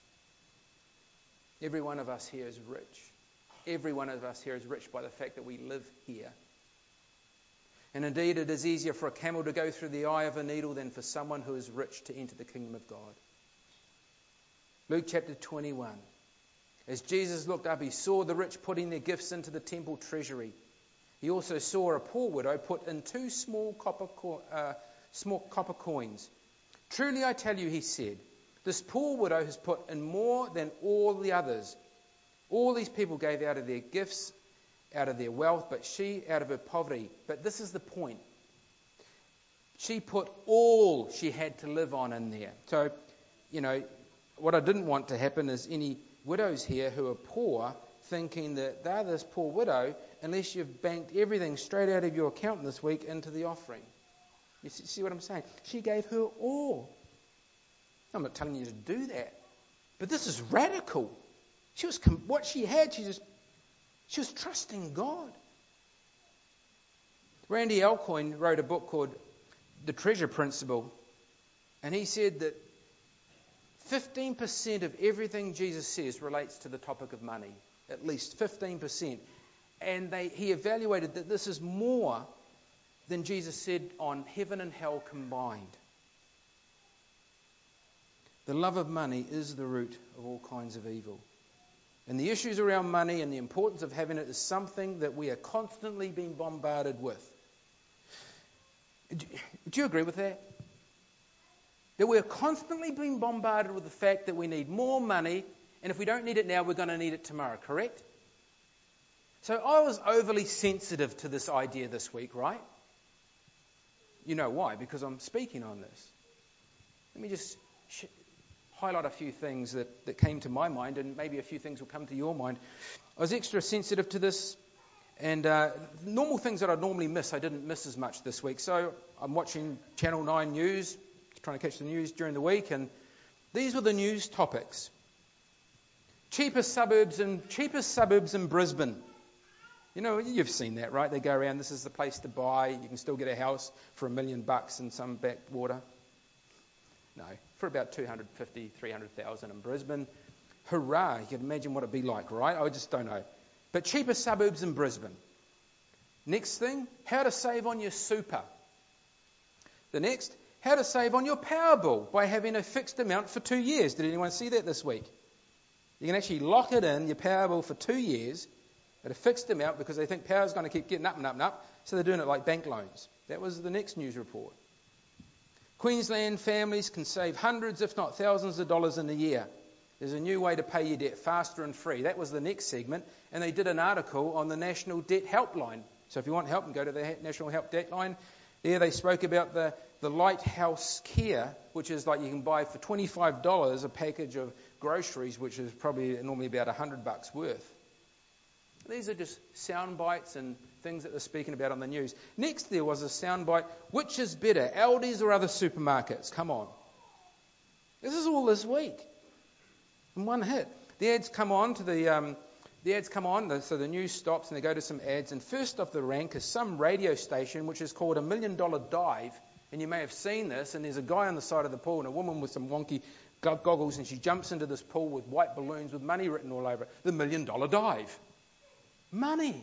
Every one of us here is rich. Every one of us here is rich by the fact that we live here. And indeed, it is easier for a camel to go through the eye of a needle than for someone who is rich to enter the kingdom of God. Luke chapter 21. As Jesus looked up, he saw the rich putting their gifts into the temple treasury. He also saw a poor widow put in 2 small copper coins. Truly I tell you, he said, this poor widow has put in more than all the others. All these people gave out of their gifts, out of their wealth, but she out of her poverty. But this is the point. She put all she had to live on in there. So, what I didn't want to happen is any widows here who are poor thinking that they're this poor widow unless you've banked everything straight out of your account this week into the offering. You see what I'm saying? She gave her all. I'm not telling you to do that. But this is radical. What she had, she was trusting God. Randy Alcoin wrote a book called The Treasure Principle. And he said that 15% of everything Jesus says relates to the topic of money. At least 15%. And he evaluated that this is more than Jesus said on heaven and hell combined. The love of money is the root of all kinds of evil. And the issues around money and the importance of having it is something that we are constantly being bombarded with. Do you agree with that? That we're constantly being bombarded with the fact that we need more money, and if we don't need it now, we're going to need it tomorrow, correct? So I was overly sensitive to this idea this week, right? You know why? Because I'm speaking on this. Let me just highlight a few things that came to my mind, and maybe a few things will come to your mind. I was extra sensitive to this, and normal things that I normally miss, I didn't miss as much this week. So I'm watching Channel 9 News, trying to catch the news during the week, and these were the news topics. Cheapest suburbs in Brisbane. You've seen that, right? They go around, this is the place to buy. You can still get a house for $1 million in some backwater. No, for about 250, 300,000 in Brisbane. Hurrah, you can imagine what it'd be like, right? I just don't know. But cheapest suburbs in Brisbane. Next thing, how to save on your super. The next, how to save on your power bill by having a fixed amount for 2 years. Did anyone see that this week? You can actually lock it in, your power bill, for 2 years at a fixed amount because they think power's going to keep getting up and up and up, so they're doing it like bank loans. That was the next news report. Queensland families can save hundreds, if not thousands of dollars in a year. There's a new way to pay your debt faster and free. That was the next segment, and they did an article on the National Debt Helpline. So if you want help, you can go to the National Help Debt Line. There they spoke about the Lighthouse Care, which is like you can buy for $25 a package of groceries, which is probably normally about $100 worth. These are just sound bites and things that they're speaking about on the news. Next there was a sound bite, which is better, Aldi's or other supermarkets? Come on. This is all this week. In one hit. The ads come on, so the news stops and they go to some ads. And first off the rank is some radio station which is called $1 Million Dive. And you may have seen this, and there's a guy on the side of the pool and a woman with some wonky goggles, and she jumps into this pool with white balloons with money written all over it. The $1 Million Dive. Money.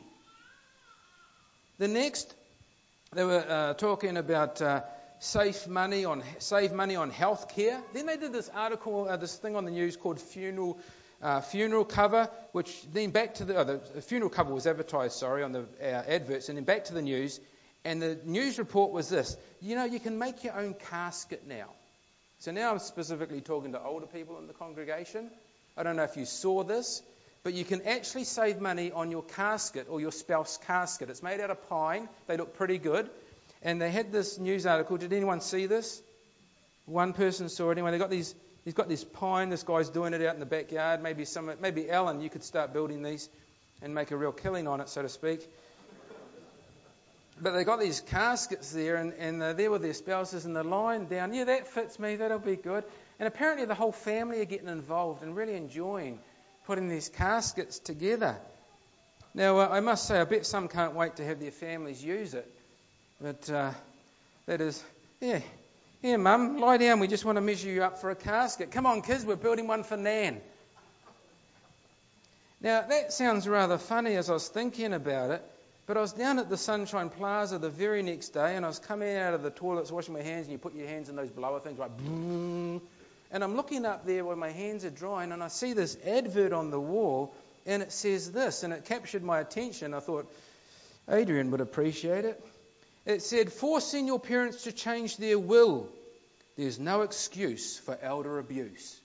The next, they were talking about save money on health care. Then they did this article, this thing on the news called funeral cover, which then back to the funeral cover was advertised, on the adverts, and then back to the news. And the news report was this: you can make your own casket now. So now I'm specifically talking to older people in the congregation. I don't know if you saw this, but you can actually save money on your casket or your spouse's casket. It's made out of pine. They look pretty good. And they had this news article. Did anyone see this? One person saw it. Anyway, he's got this pine. This guy's doing it out in the backyard. Maybe Alan, you could start building these and make a real killing on it, so to speak. But they got these caskets there, and they're there with their spouses, and they're lying down. Yeah, that fits me. That'll be good. And apparently the whole family are getting involved and really enjoying putting these caskets together. Now, I must say, I bet some can't wait to have their families use it. But that is, yeah, Mum, lie down. We just want to measure you up for a casket. Come on, kids, we're building one for Nan. Now, that sounds rather funny as I was thinking about it. But I was down at the Sunshine Plaza the very next day, and I was coming out of the toilets washing my hands, and you put your hands in those blower things, like, and I'm looking up there where my hands are drying, and I see this advert on the wall, and it says this, and it captured my attention. I thought, Adrian would appreciate it. It said, forcing your parents to change their will. There's no excuse for elder abuse.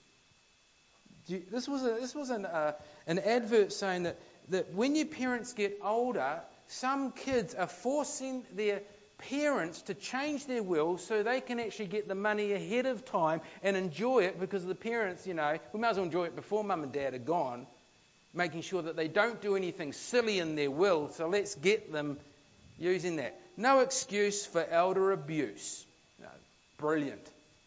This was an advert saying that when your parents get older, some kids are forcing their parents to change their will so they can actually get the money ahead of time and enjoy it, because the parents, we might as well enjoy it before Mum and Dad are gone, making sure that they don't do anything silly in their will, so let's get them using that. No excuse for elder abuse. No, brilliant.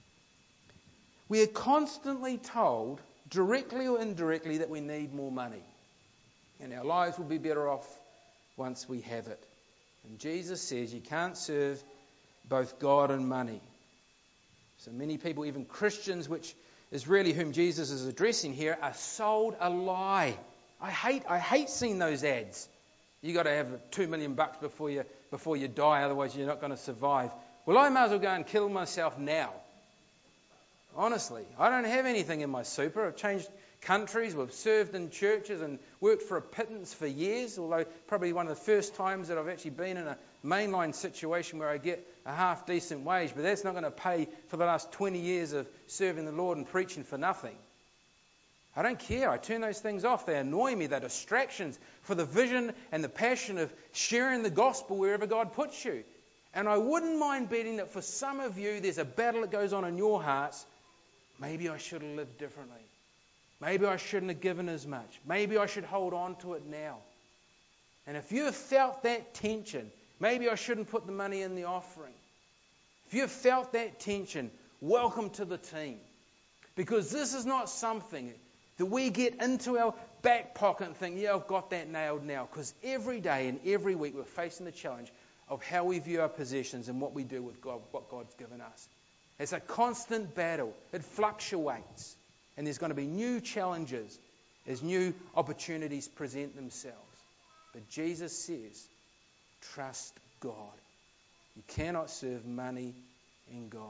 We are constantly told, directly or indirectly, that we need more money, and our lives will be better off once we have it. And Jesus says you can't serve both God and money. So many people, even Christians, which is really whom Jesus is addressing here, are sold a lie. I hate seeing those ads. You got to have $2 million before you die, otherwise you're not going to survive. Well, I might as well go and kill myself now. Honestly, I don't have anything in my super. I've changed countries, we've served in churches and worked for a pittance for years, although probably one of the first times that I've actually been in a mainline situation where I get a half decent wage, but that's not going to pay for the last 20 years of serving the Lord and preaching for nothing. I don't care. I turn those things off. They annoy me. They're distractions for the vision and the passion of sharing the gospel wherever God puts you. And I wouldn't mind betting that for some of you there's a battle that goes on in your hearts. Maybe I should have lived differently. Maybe I shouldn't have given as much. Maybe I should hold on to it now. And if you have felt that tension, maybe I shouldn't put the money in the offering. If you have felt that tension, welcome to the team. Because this is not something that we get into our back pocket and think, yeah, I've got that nailed now. Because every day and every week we're facing the challenge of how we view our possessions and what we do with God, what God's given us. It's a constant battle. It fluctuates. And there's going to be new challenges as new opportunities present themselves. But Jesus says, trust God. You cannot serve money and God.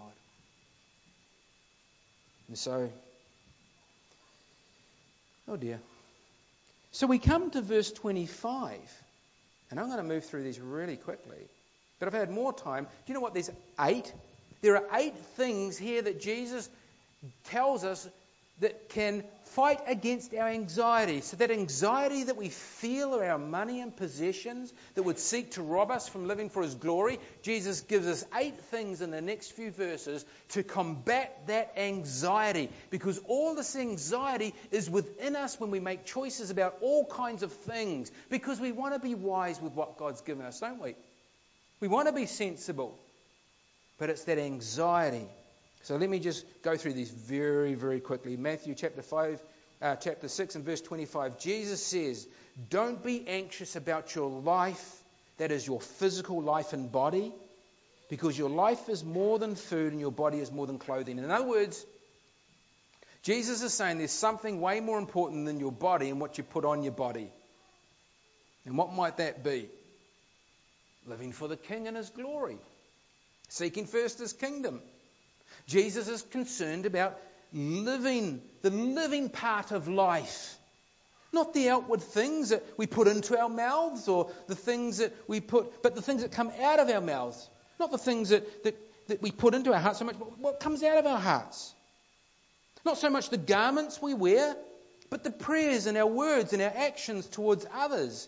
And so, oh dear. So we come to verse 25. And I'm going to move through these really quickly. But if I had more time, do you know what? There's 8. There are 8 things here that Jesus tells us that can fight against our anxiety. So that anxiety that we feel of our money and possessions that would seek to rob us from living for His glory, Jesus gives us 8 things in the next few verses to combat that anxiety. Because all this anxiety is within us when we make choices about all kinds of things. Because we want to be wise with what God's given us, don't we? We want to be sensible. But it's that anxiety. So let me just go through these very, very quickly. Matthew chapter 6 and verse 25. Jesus says, don't be anxious about your life, that is your physical life and body, because your life is more than food and your body is more than clothing. In other words, Jesus is saying there's something way more important than your body and what you put on your body. And what might that be? Living for the King and His glory. Seeking first His kingdom. Jesus is concerned about living, the living part of life. Not the outward things that we put into our mouths or the things that we put, but the things that come out of our mouths. Not the things that we put into our hearts so much, but what comes out of our hearts. Not so much the garments we wear, but the prayers and our words and our actions towards others.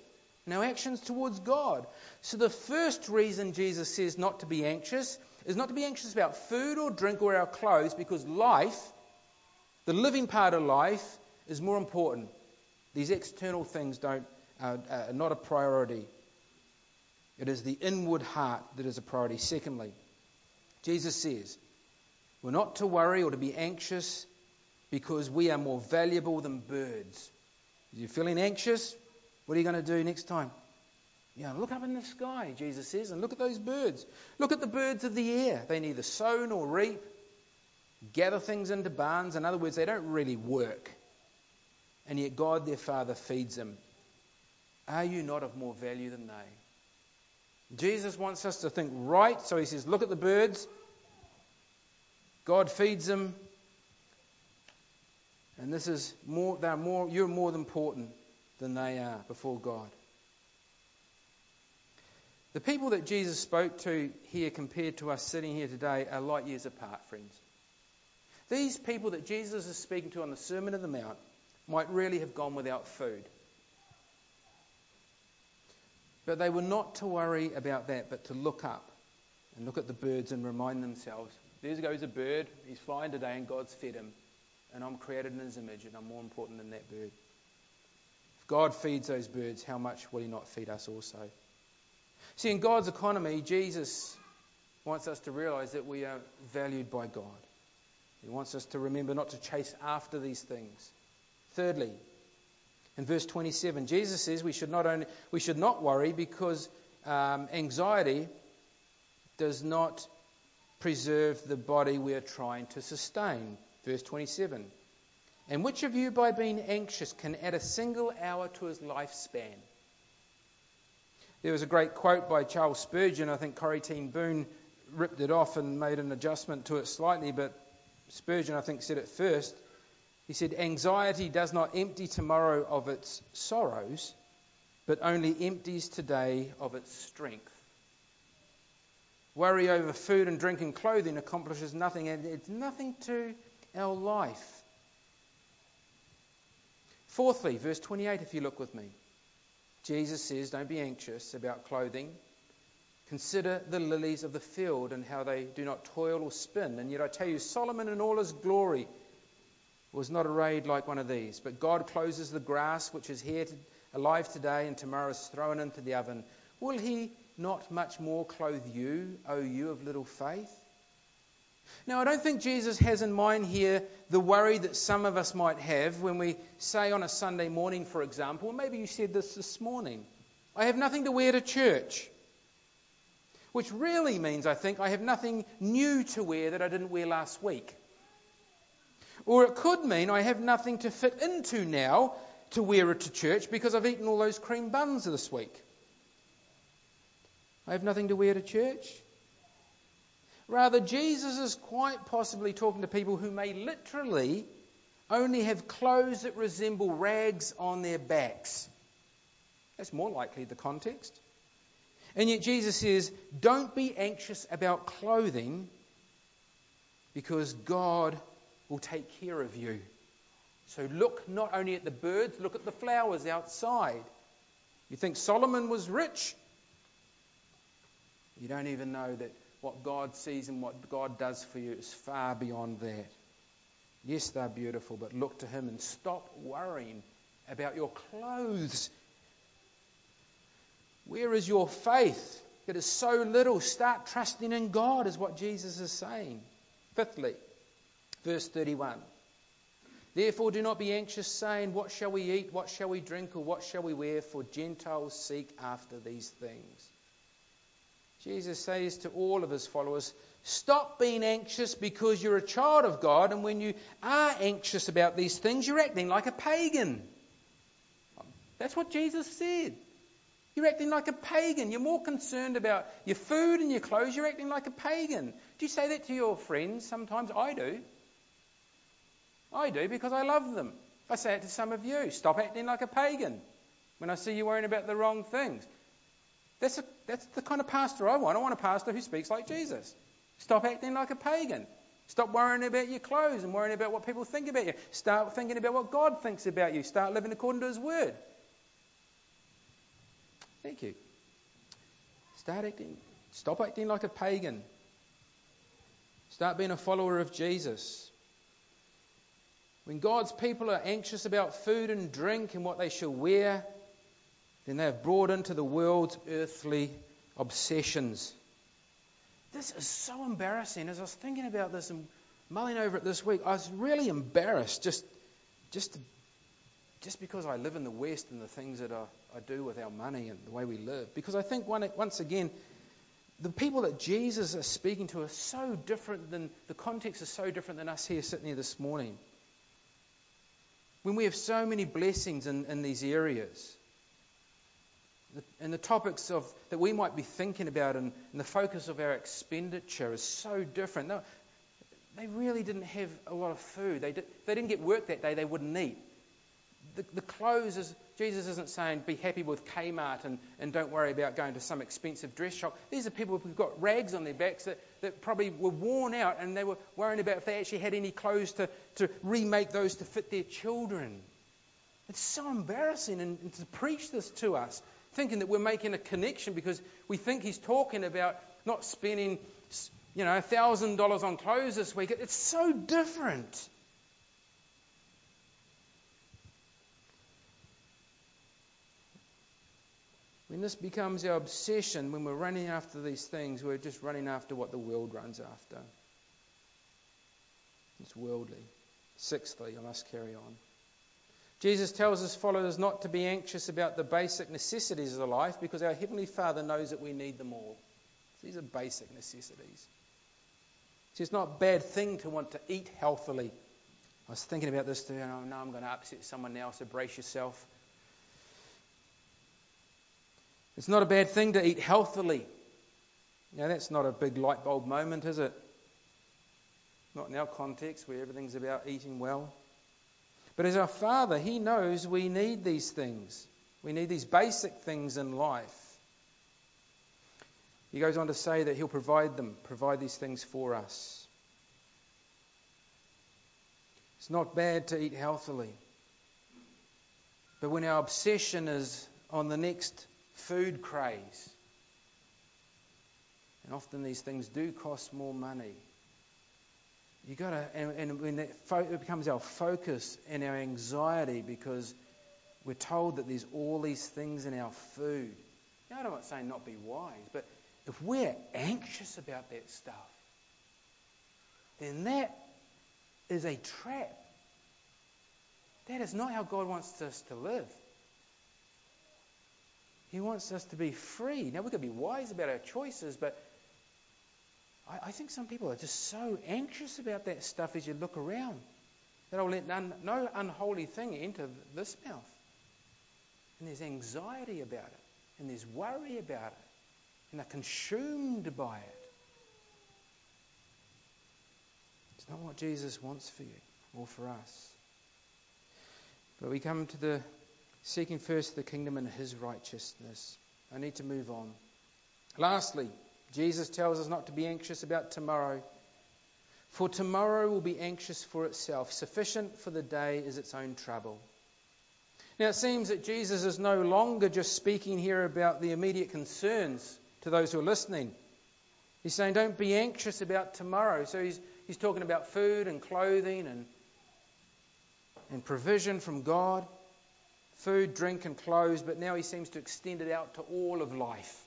and our actions towards God. So the first reason Jesus says not to be anxious is not to be anxious about food or drink or our clothes, because life, the living part of life, is more important. These external things are not a priority. It is the inward heart that is a priority. Secondly, Jesus says we're not to worry or to be anxious because we are more valuable than birds. If you're feeling anxious, what are you going to do next time? Look up in the sky, Jesus says, and look at those birds. Look at the birds of the air. They neither sow nor reap, gather things into barns. In other words, they don't really work. And yet God, their Father, feeds them. Are you not of more value than they? Jesus wants us to think right, so he says, look at the birds. God feeds them. And this is you're more important than they are before God. The people that Jesus spoke to here compared to us sitting here today are light years apart, friends. These people that Jesus is speaking to on the Sermon on the Mount might really have gone without food. But they were not to worry about that, but to look up and look at the birds and remind themselves, there goes a bird, he's flying today and God's fed him. And I'm created in his image and I'm more important than that bird. If God feeds those birds, how much will he not feed us also? See, in God's economy, Jesus wants us to realize that we are valued by God. He wants us to remember not to chase after these things. Thirdly, in verse 27, Jesus says we should not worry because anxiety does not preserve the body we are trying to sustain. Verse 27. And which of you, by being anxious, can add a single hour to his lifespan? There was a great quote by Charles Spurgeon. I think Corrie Ten Boom ripped it off and made an adjustment to it slightly, but Spurgeon, I think, said it first. He said, anxiety does not empty tomorrow of its sorrows, but only empties today of its strength. Worry over food and drink and clothing accomplishes nothing, and it's nothing to our life. Fourthly, verse 28, if you look with me, Jesus says, don't be anxious about clothing. Consider the lilies of the field and how they do not toil or spin. And yet I tell you, Solomon in all his glory was not arrayed like one of these. But God clothes the grass, which is here alive today and tomorrow is thrown into the oven. Will he not much more clothe you, O you of little faith? Now, I don't think Jesus has in mind here the worry that some of us might have when we say on a Sunday morning, for example, maybe you said this morning, I have nothing to wear to church. Which really means, I think, I have nothing new to wear that I didn't wear last week. Or it could mean I have nothing to fit into now to wear it to church because I've eaten all those cream buns this week. I have nothing to wear to church. Rather, Jesus is quite possibly talking to people who may literally only have clothes that resemble rags on their backs. That's more likely the context. And yet Jesus says, don't be anxious about clothing because God will take care of you. So look not only at the birds, look at the flowers outside. You think Solomon was rich? You don't even know that what God sees and what God does for you is far beyond that. Yes, they're beautiful, but look to him and stop worrying about your clothes. Where is your faith? It is so little. Start trusting in God, is what Jesus is saying. Fifthly, verse 31. Therefore do not be anxious, saying, what shall we eat, what shall we drink, or what shall we wear? For Gentiles seek after these things. Jesus says to all of his followers, stop being anxious because you're a child of God, and when you are anxious about these things, you're acting like a pagan. That's what Jesus said. You're acting like a pagan. You're more concerned about your food and your clothes. You're acting like a pagan. Do you say that to your friends? Sometimes I do. I do because I love them. I say it to some of you. Stop acting like a pagan when I see you worrying about the wrong things. That's the kind of pastor I want. I want a pastor who speaks like Jesus. Stop acting like a pagan. Stop worrying about your clothes and worrying about what people think about you. Start thinking about what God thinks about you. Start living according to his word. Thank you. Stop acting like a pagan. Start being a follower of Jesus. When God's people are anxious about food and drink and what they shall wear, then they have brought into the world's earthly obsessions. This is so embarrassing. As I was thinking about this and mulling over it this week, I was really embarrassed just because I live in the West and the things that I do with our money and the way we live. Because I think, once again, the people that Jesus is speaking to are so different the context is so different than us here sitting here this morning. When we have so many blessings in these areas, and the topics that we might be thinking about and the focus of our expenditure is so different. No, they really didn't have a lot of food. They didn't get work that day, they wouldn't eat. The clothes, Jesus isn't saying be happy with Kmart and don't worry about going to some expensive dress shop. These are people who've got rags on their backs that probably were worn out, and they were worrying about if they actually had any clothes to remake those to fit their children. It's so embarrassing and to preach this to us, thinking that we're making a connection because we think he's talking about not spending, $1,000 on clothes this week. It's so different. When this becomes our obsession, when we're running after these things, we're just running after what the world runs after. It's worldly. Sixthly, I must carry on. Jesus tells his followers not to be anxious about the basic necessities of life because our Heavenly Father knows that we need them all. These are basic necessities. See, it's not a bad thing to want to eat healthily. I was thinking about this today, and I know I'm going to upset someone now, so brace yourself. It's not a bad thing to eat healthily. Now, that's not a big light bulb moment, is it? Not in our context where everything's about eating well. But as our Father, he knows we need these things. We need these basic things in life. He goes on to say that he'll provide these things for us. It's not bad to eat healthily. But when our obsession is on the next food craze, and often these things do cost more money, and when it becomes our focus and our anxiety because we're told that there's all these things in our food. Now, I'm not saying not be wise, but if we're anxious about that stuff, then that is a trap. That is not how God wants us to live. He wants us to be free. Now, we could be wise about our choices, but I think some people are just so anxious about that stuff as you look around that I'll let no unholy thing enter this mouth. And there's anxiety about it, and there's worry about it, and they're consumed by it. It's not what Jesus wants for you or for us. But we come to the seeking first the kingdom and his righteousness. I need to move on. Lastly, Jesus tells us not to be anxious about tomorrow, for tomorrow will be anxious for itself. Sufficient for the day is its own trouble. Now it seems that Jesus is no longer just speaking here about the immediate concerns to those who are listening. He's saying don't be anxious about tomorrow. So he's talking about food and clothing and provision from God. Food, drink and clothes, but now he seems to extend it out to all of life.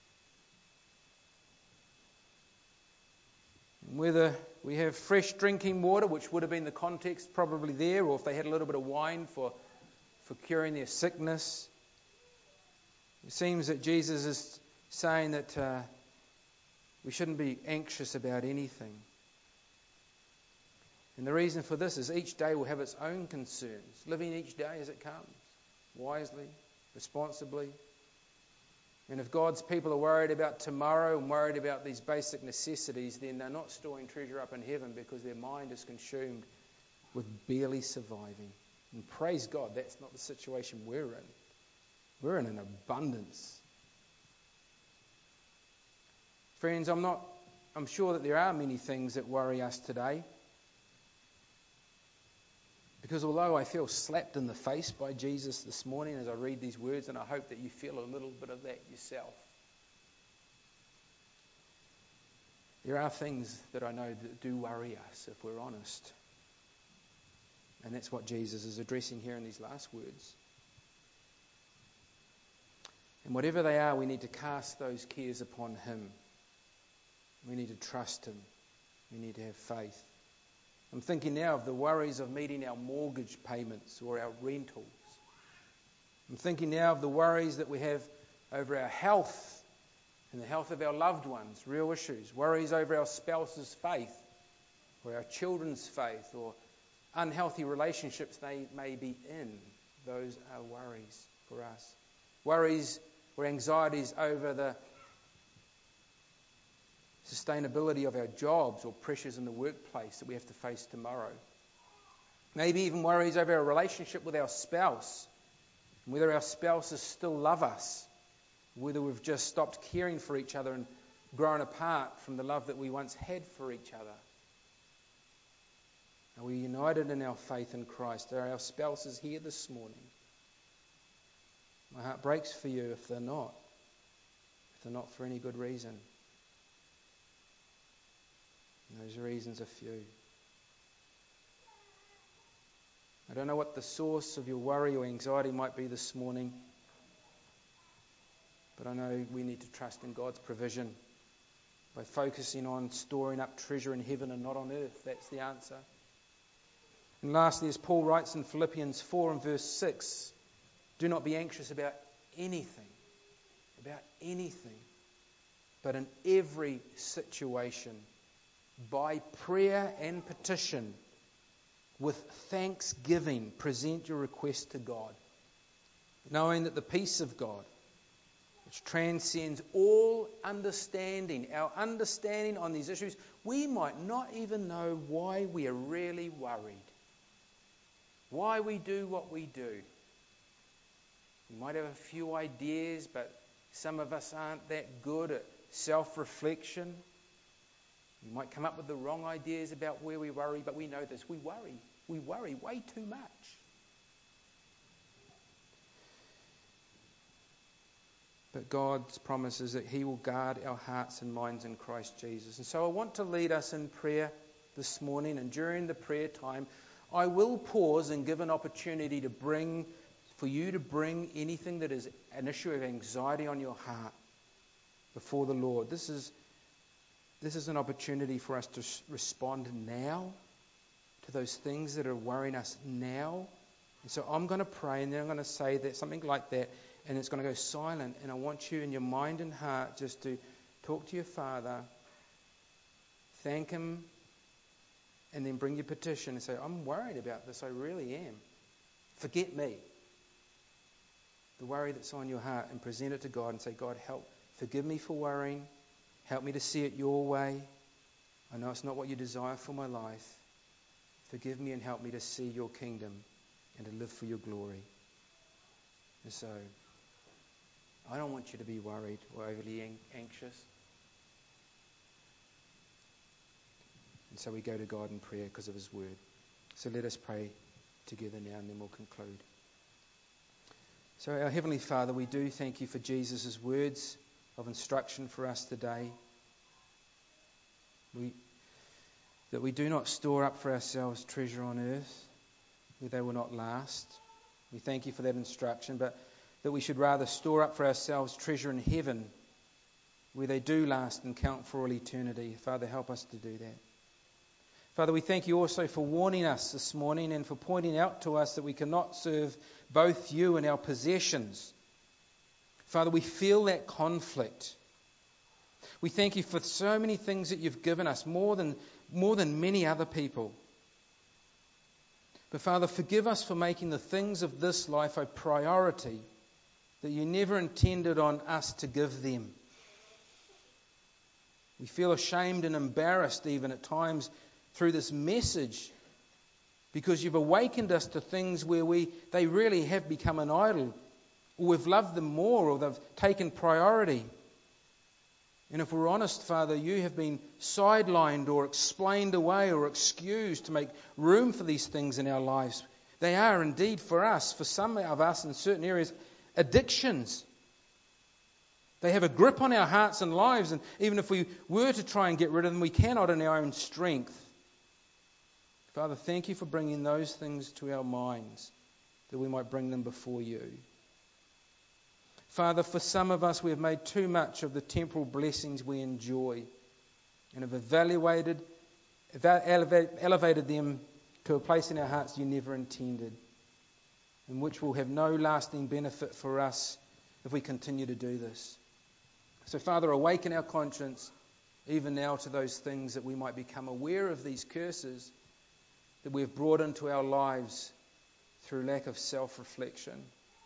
Whether we have fresh drinking water, which would have been the context probably there, or if they had a little bit of wine for curing their sickness. It seems that Jesus is saying that we shouldn't be anxious about anything. And the reason for this is each day will have its own concerns, living each day as it comes, wisely, responsibly. And if God's people are worried about tomorrow and worried about these basic necessities, then they're not storing treasure up in heaven because their mind is consumed with barely surviving. And praise God, that's not the situation we're in. We're in an abundance. Friends, I'm sure that there are many things that worry us today. Because although I feel slapped in the face by Jesus this morning as I read these words, and I hope that you feel a little bit of that yourself, there are things that I know that do worry us if we're honest. And that's what Jesus is addressing here in these last words. And whatever they are, we need to cast those cares upon Him. We need to trust Him. We need to have faith. I'm thinking now of the worries of meeting our mortgage payments or our rentals. I'm thinking now of the worries that we have over our health and the health of our loved ones, real issues. Worries over our spouse's faith or our children's faith or unhealthy relationships they may be in. Those are worries for us. Worries or anxieties over the sustainability of our jobs or pressures in the workplace that we have to face tomorrow. Maybe even worries over our relationship with our spouse, and whether our spouses still love us, whether we've just stopped caring for each other and grown apart from the love that we once had for each other. Are we united in our faith in Christ? Are our spouses here this morning? My heart breaks for you if they're not. If they're not for any good reason. And those reasons are few. I don't know what the source of your worry or anxiety might be this morning, but I know we need to trust in God's provision by focusing on storing up treasure in heaven and not on earth. That's the answer. And lastly, as Paul writes in Philippians 4 and verse 6, do not be anxious about anything, but in every situation, by prayer and petition, with thanksgiving, present your request to God, knowing that the peace of God, which transcends all understanding, our understanding on these issues, we might not even know why we are really worried, why we do what we do. We might have a few ideas, but some of us aren't that good at self-reflection. We might come up with the wrong ideas about where we worry, but we know this. We worry. We worry way too much. But God's promise is that He will guard our hearts and minds in Christ Jesus. And so I want to lead us in prayer this morning. And during the prayer time, I will pause and give an opportunity for you to bring anything that is an issue of anxiety on your heart before the Lord. This is an opportunity for us to respond now to those things that are worrying us now. And so I'm going to pray, and then I'm going to say that something like that, and it's going to go silent. And I want you in your mind and heart just to talk to your Father, thank Him, and then bring your petition and say, I'm worried about this, I really am. Forget me. The worry that's on your heart, and present it to God and say, God, forgive me for worrying. Help me to see it your way. I know it's not what you desire for my life. Forgive me and help me to see your kingdom and to live for your glory. And so, I don't want you to be worried or overly anxious. And so we go to God in prayer because of His word. So let us pray together now, and then we'll conclude. So our Heavenly Father, we do thank You for Jesus' words of instruction for us today. That we do not store up for ourselves treasure on earth, where they will not last. We thank You for that instruction, but that we should rather store up for ourselves treasure in heaven, where they do last and count for all eternity. Father, help us to do that. Father, we thank You also for warning us this morning and for pointing out to us that we cannot serve both You and our possessions. Father, we feel that conflict. We thank You for so many things that You've given us, more than many other people. But Father, forgive us for making the things of this life a priority that You never intended on us to give them. We feel ashamed and embarrassed even at times through this message, because You've awakened us to things where they really have become an idol, or we've loved them more, or they've taken priority. And if we're honest, Father, You have been sidelined or explained away or excused to make room for these things in our lives They are indeed for us, for some of us in certain areas, addictions. They have a grip on our hearts and lives, and even if we were to try and get rid of them, we cannot in our own strength. Father, thank you for bringing those things to our minds, that we might bring them before you. Father, for some of us, we have made too much of the temporal blessings we enjoy and have elevated them to a place in our hearts you never intended, and which will have no lasting benefit for us if we continue to do this. So, Father, awaken our conscience even now to those things, that we might become aware of these curses that we have brought into our lives through lack of self-reflection.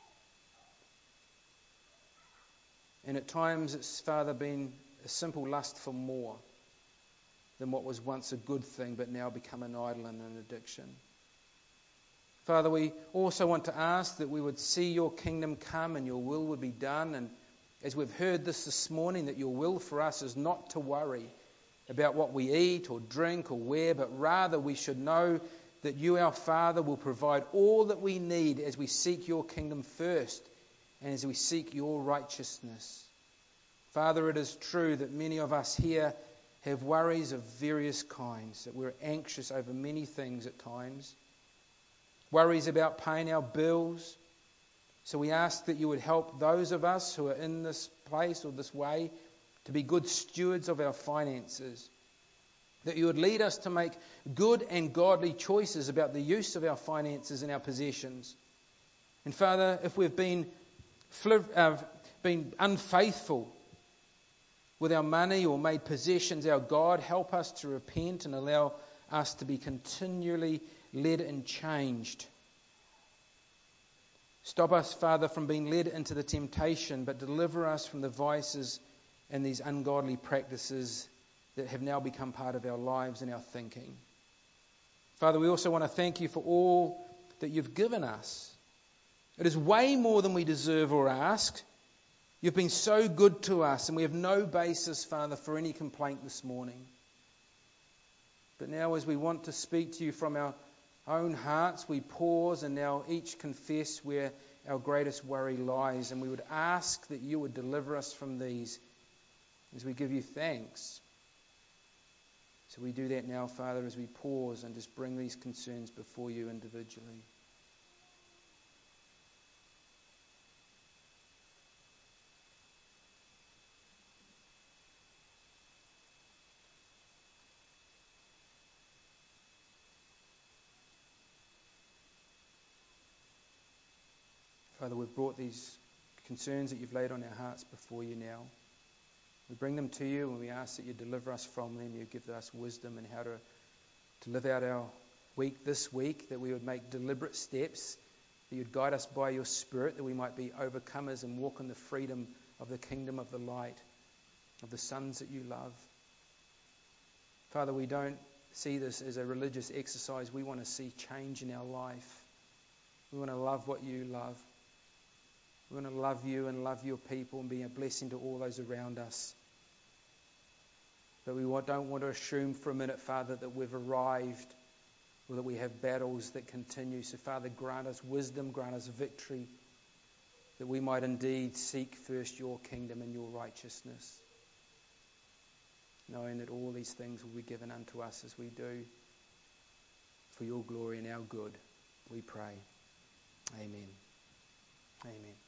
And at times it's, Father, been a simple lust for more than what was once a good thing, but now become an idol and an addiction. Father, we also want to ask that we would see your kingdom come and your will would be done. And as we've heard this morning, that your will for us is not to worry about what we eat or drink or wear, but rather we should know that you, our Father, will provide all that we need as we seek your kingdom first and as we seek your righteousness. Father, it is true that many of us here have worries of various kinds, that we're anxious over many things at times. Worries about paying our bills. So we ask that you would help those of us who are in this place or this way to be good stewards of our finances. That you would lead us to make good and godly choices about the use of our finances and our possessions. And Father, if we've been unfaithful with our money or made possessions our God, help us to repent and allow us to be continually led and changed. Stop us, Father, from being led into the temptation, but deliver us from the vices and these ungodly practices that have now become part of our lives and our thinking. Father, we also want to thank you for all that you've given us. It is way more than we deserve or ask. You've been so good to us, and we have no basis, Father, for any complaint this morning. But now, as we want to speak to you from our own hearts, we pause and now each confess where our greatest worry lies, and we would ask that you would deliver us from these as we give you thanks. So we do that now, Father, as we pause and just bring these concerns before you individually. Father, we've brought these concerns that you've laid on our hearts before you now. We bring them to you and we ask that you deliver us from them. You give us wisdom in how to live out our week this week, that we would make deliberate steps, that you'd guide us by your Spirit, that we might be overcomers and walk in the freedom of the kingdom of the light, of the sons that you love. Father, we don't see this as a religious exercise. We want to see change in our life. We want to love what you love. We want to love you and love your people and be a blessing to all those around us. But we don't want to assume for a minute, Father, that we've arrived or that we have battles that continue. So, Father, grant us wisdom, grant us victory, that we might indeed seek first your kingdom and your righteousness, knowing that all these things will be given unto us as we do for your glory and our good. We pray. Amen. Amen.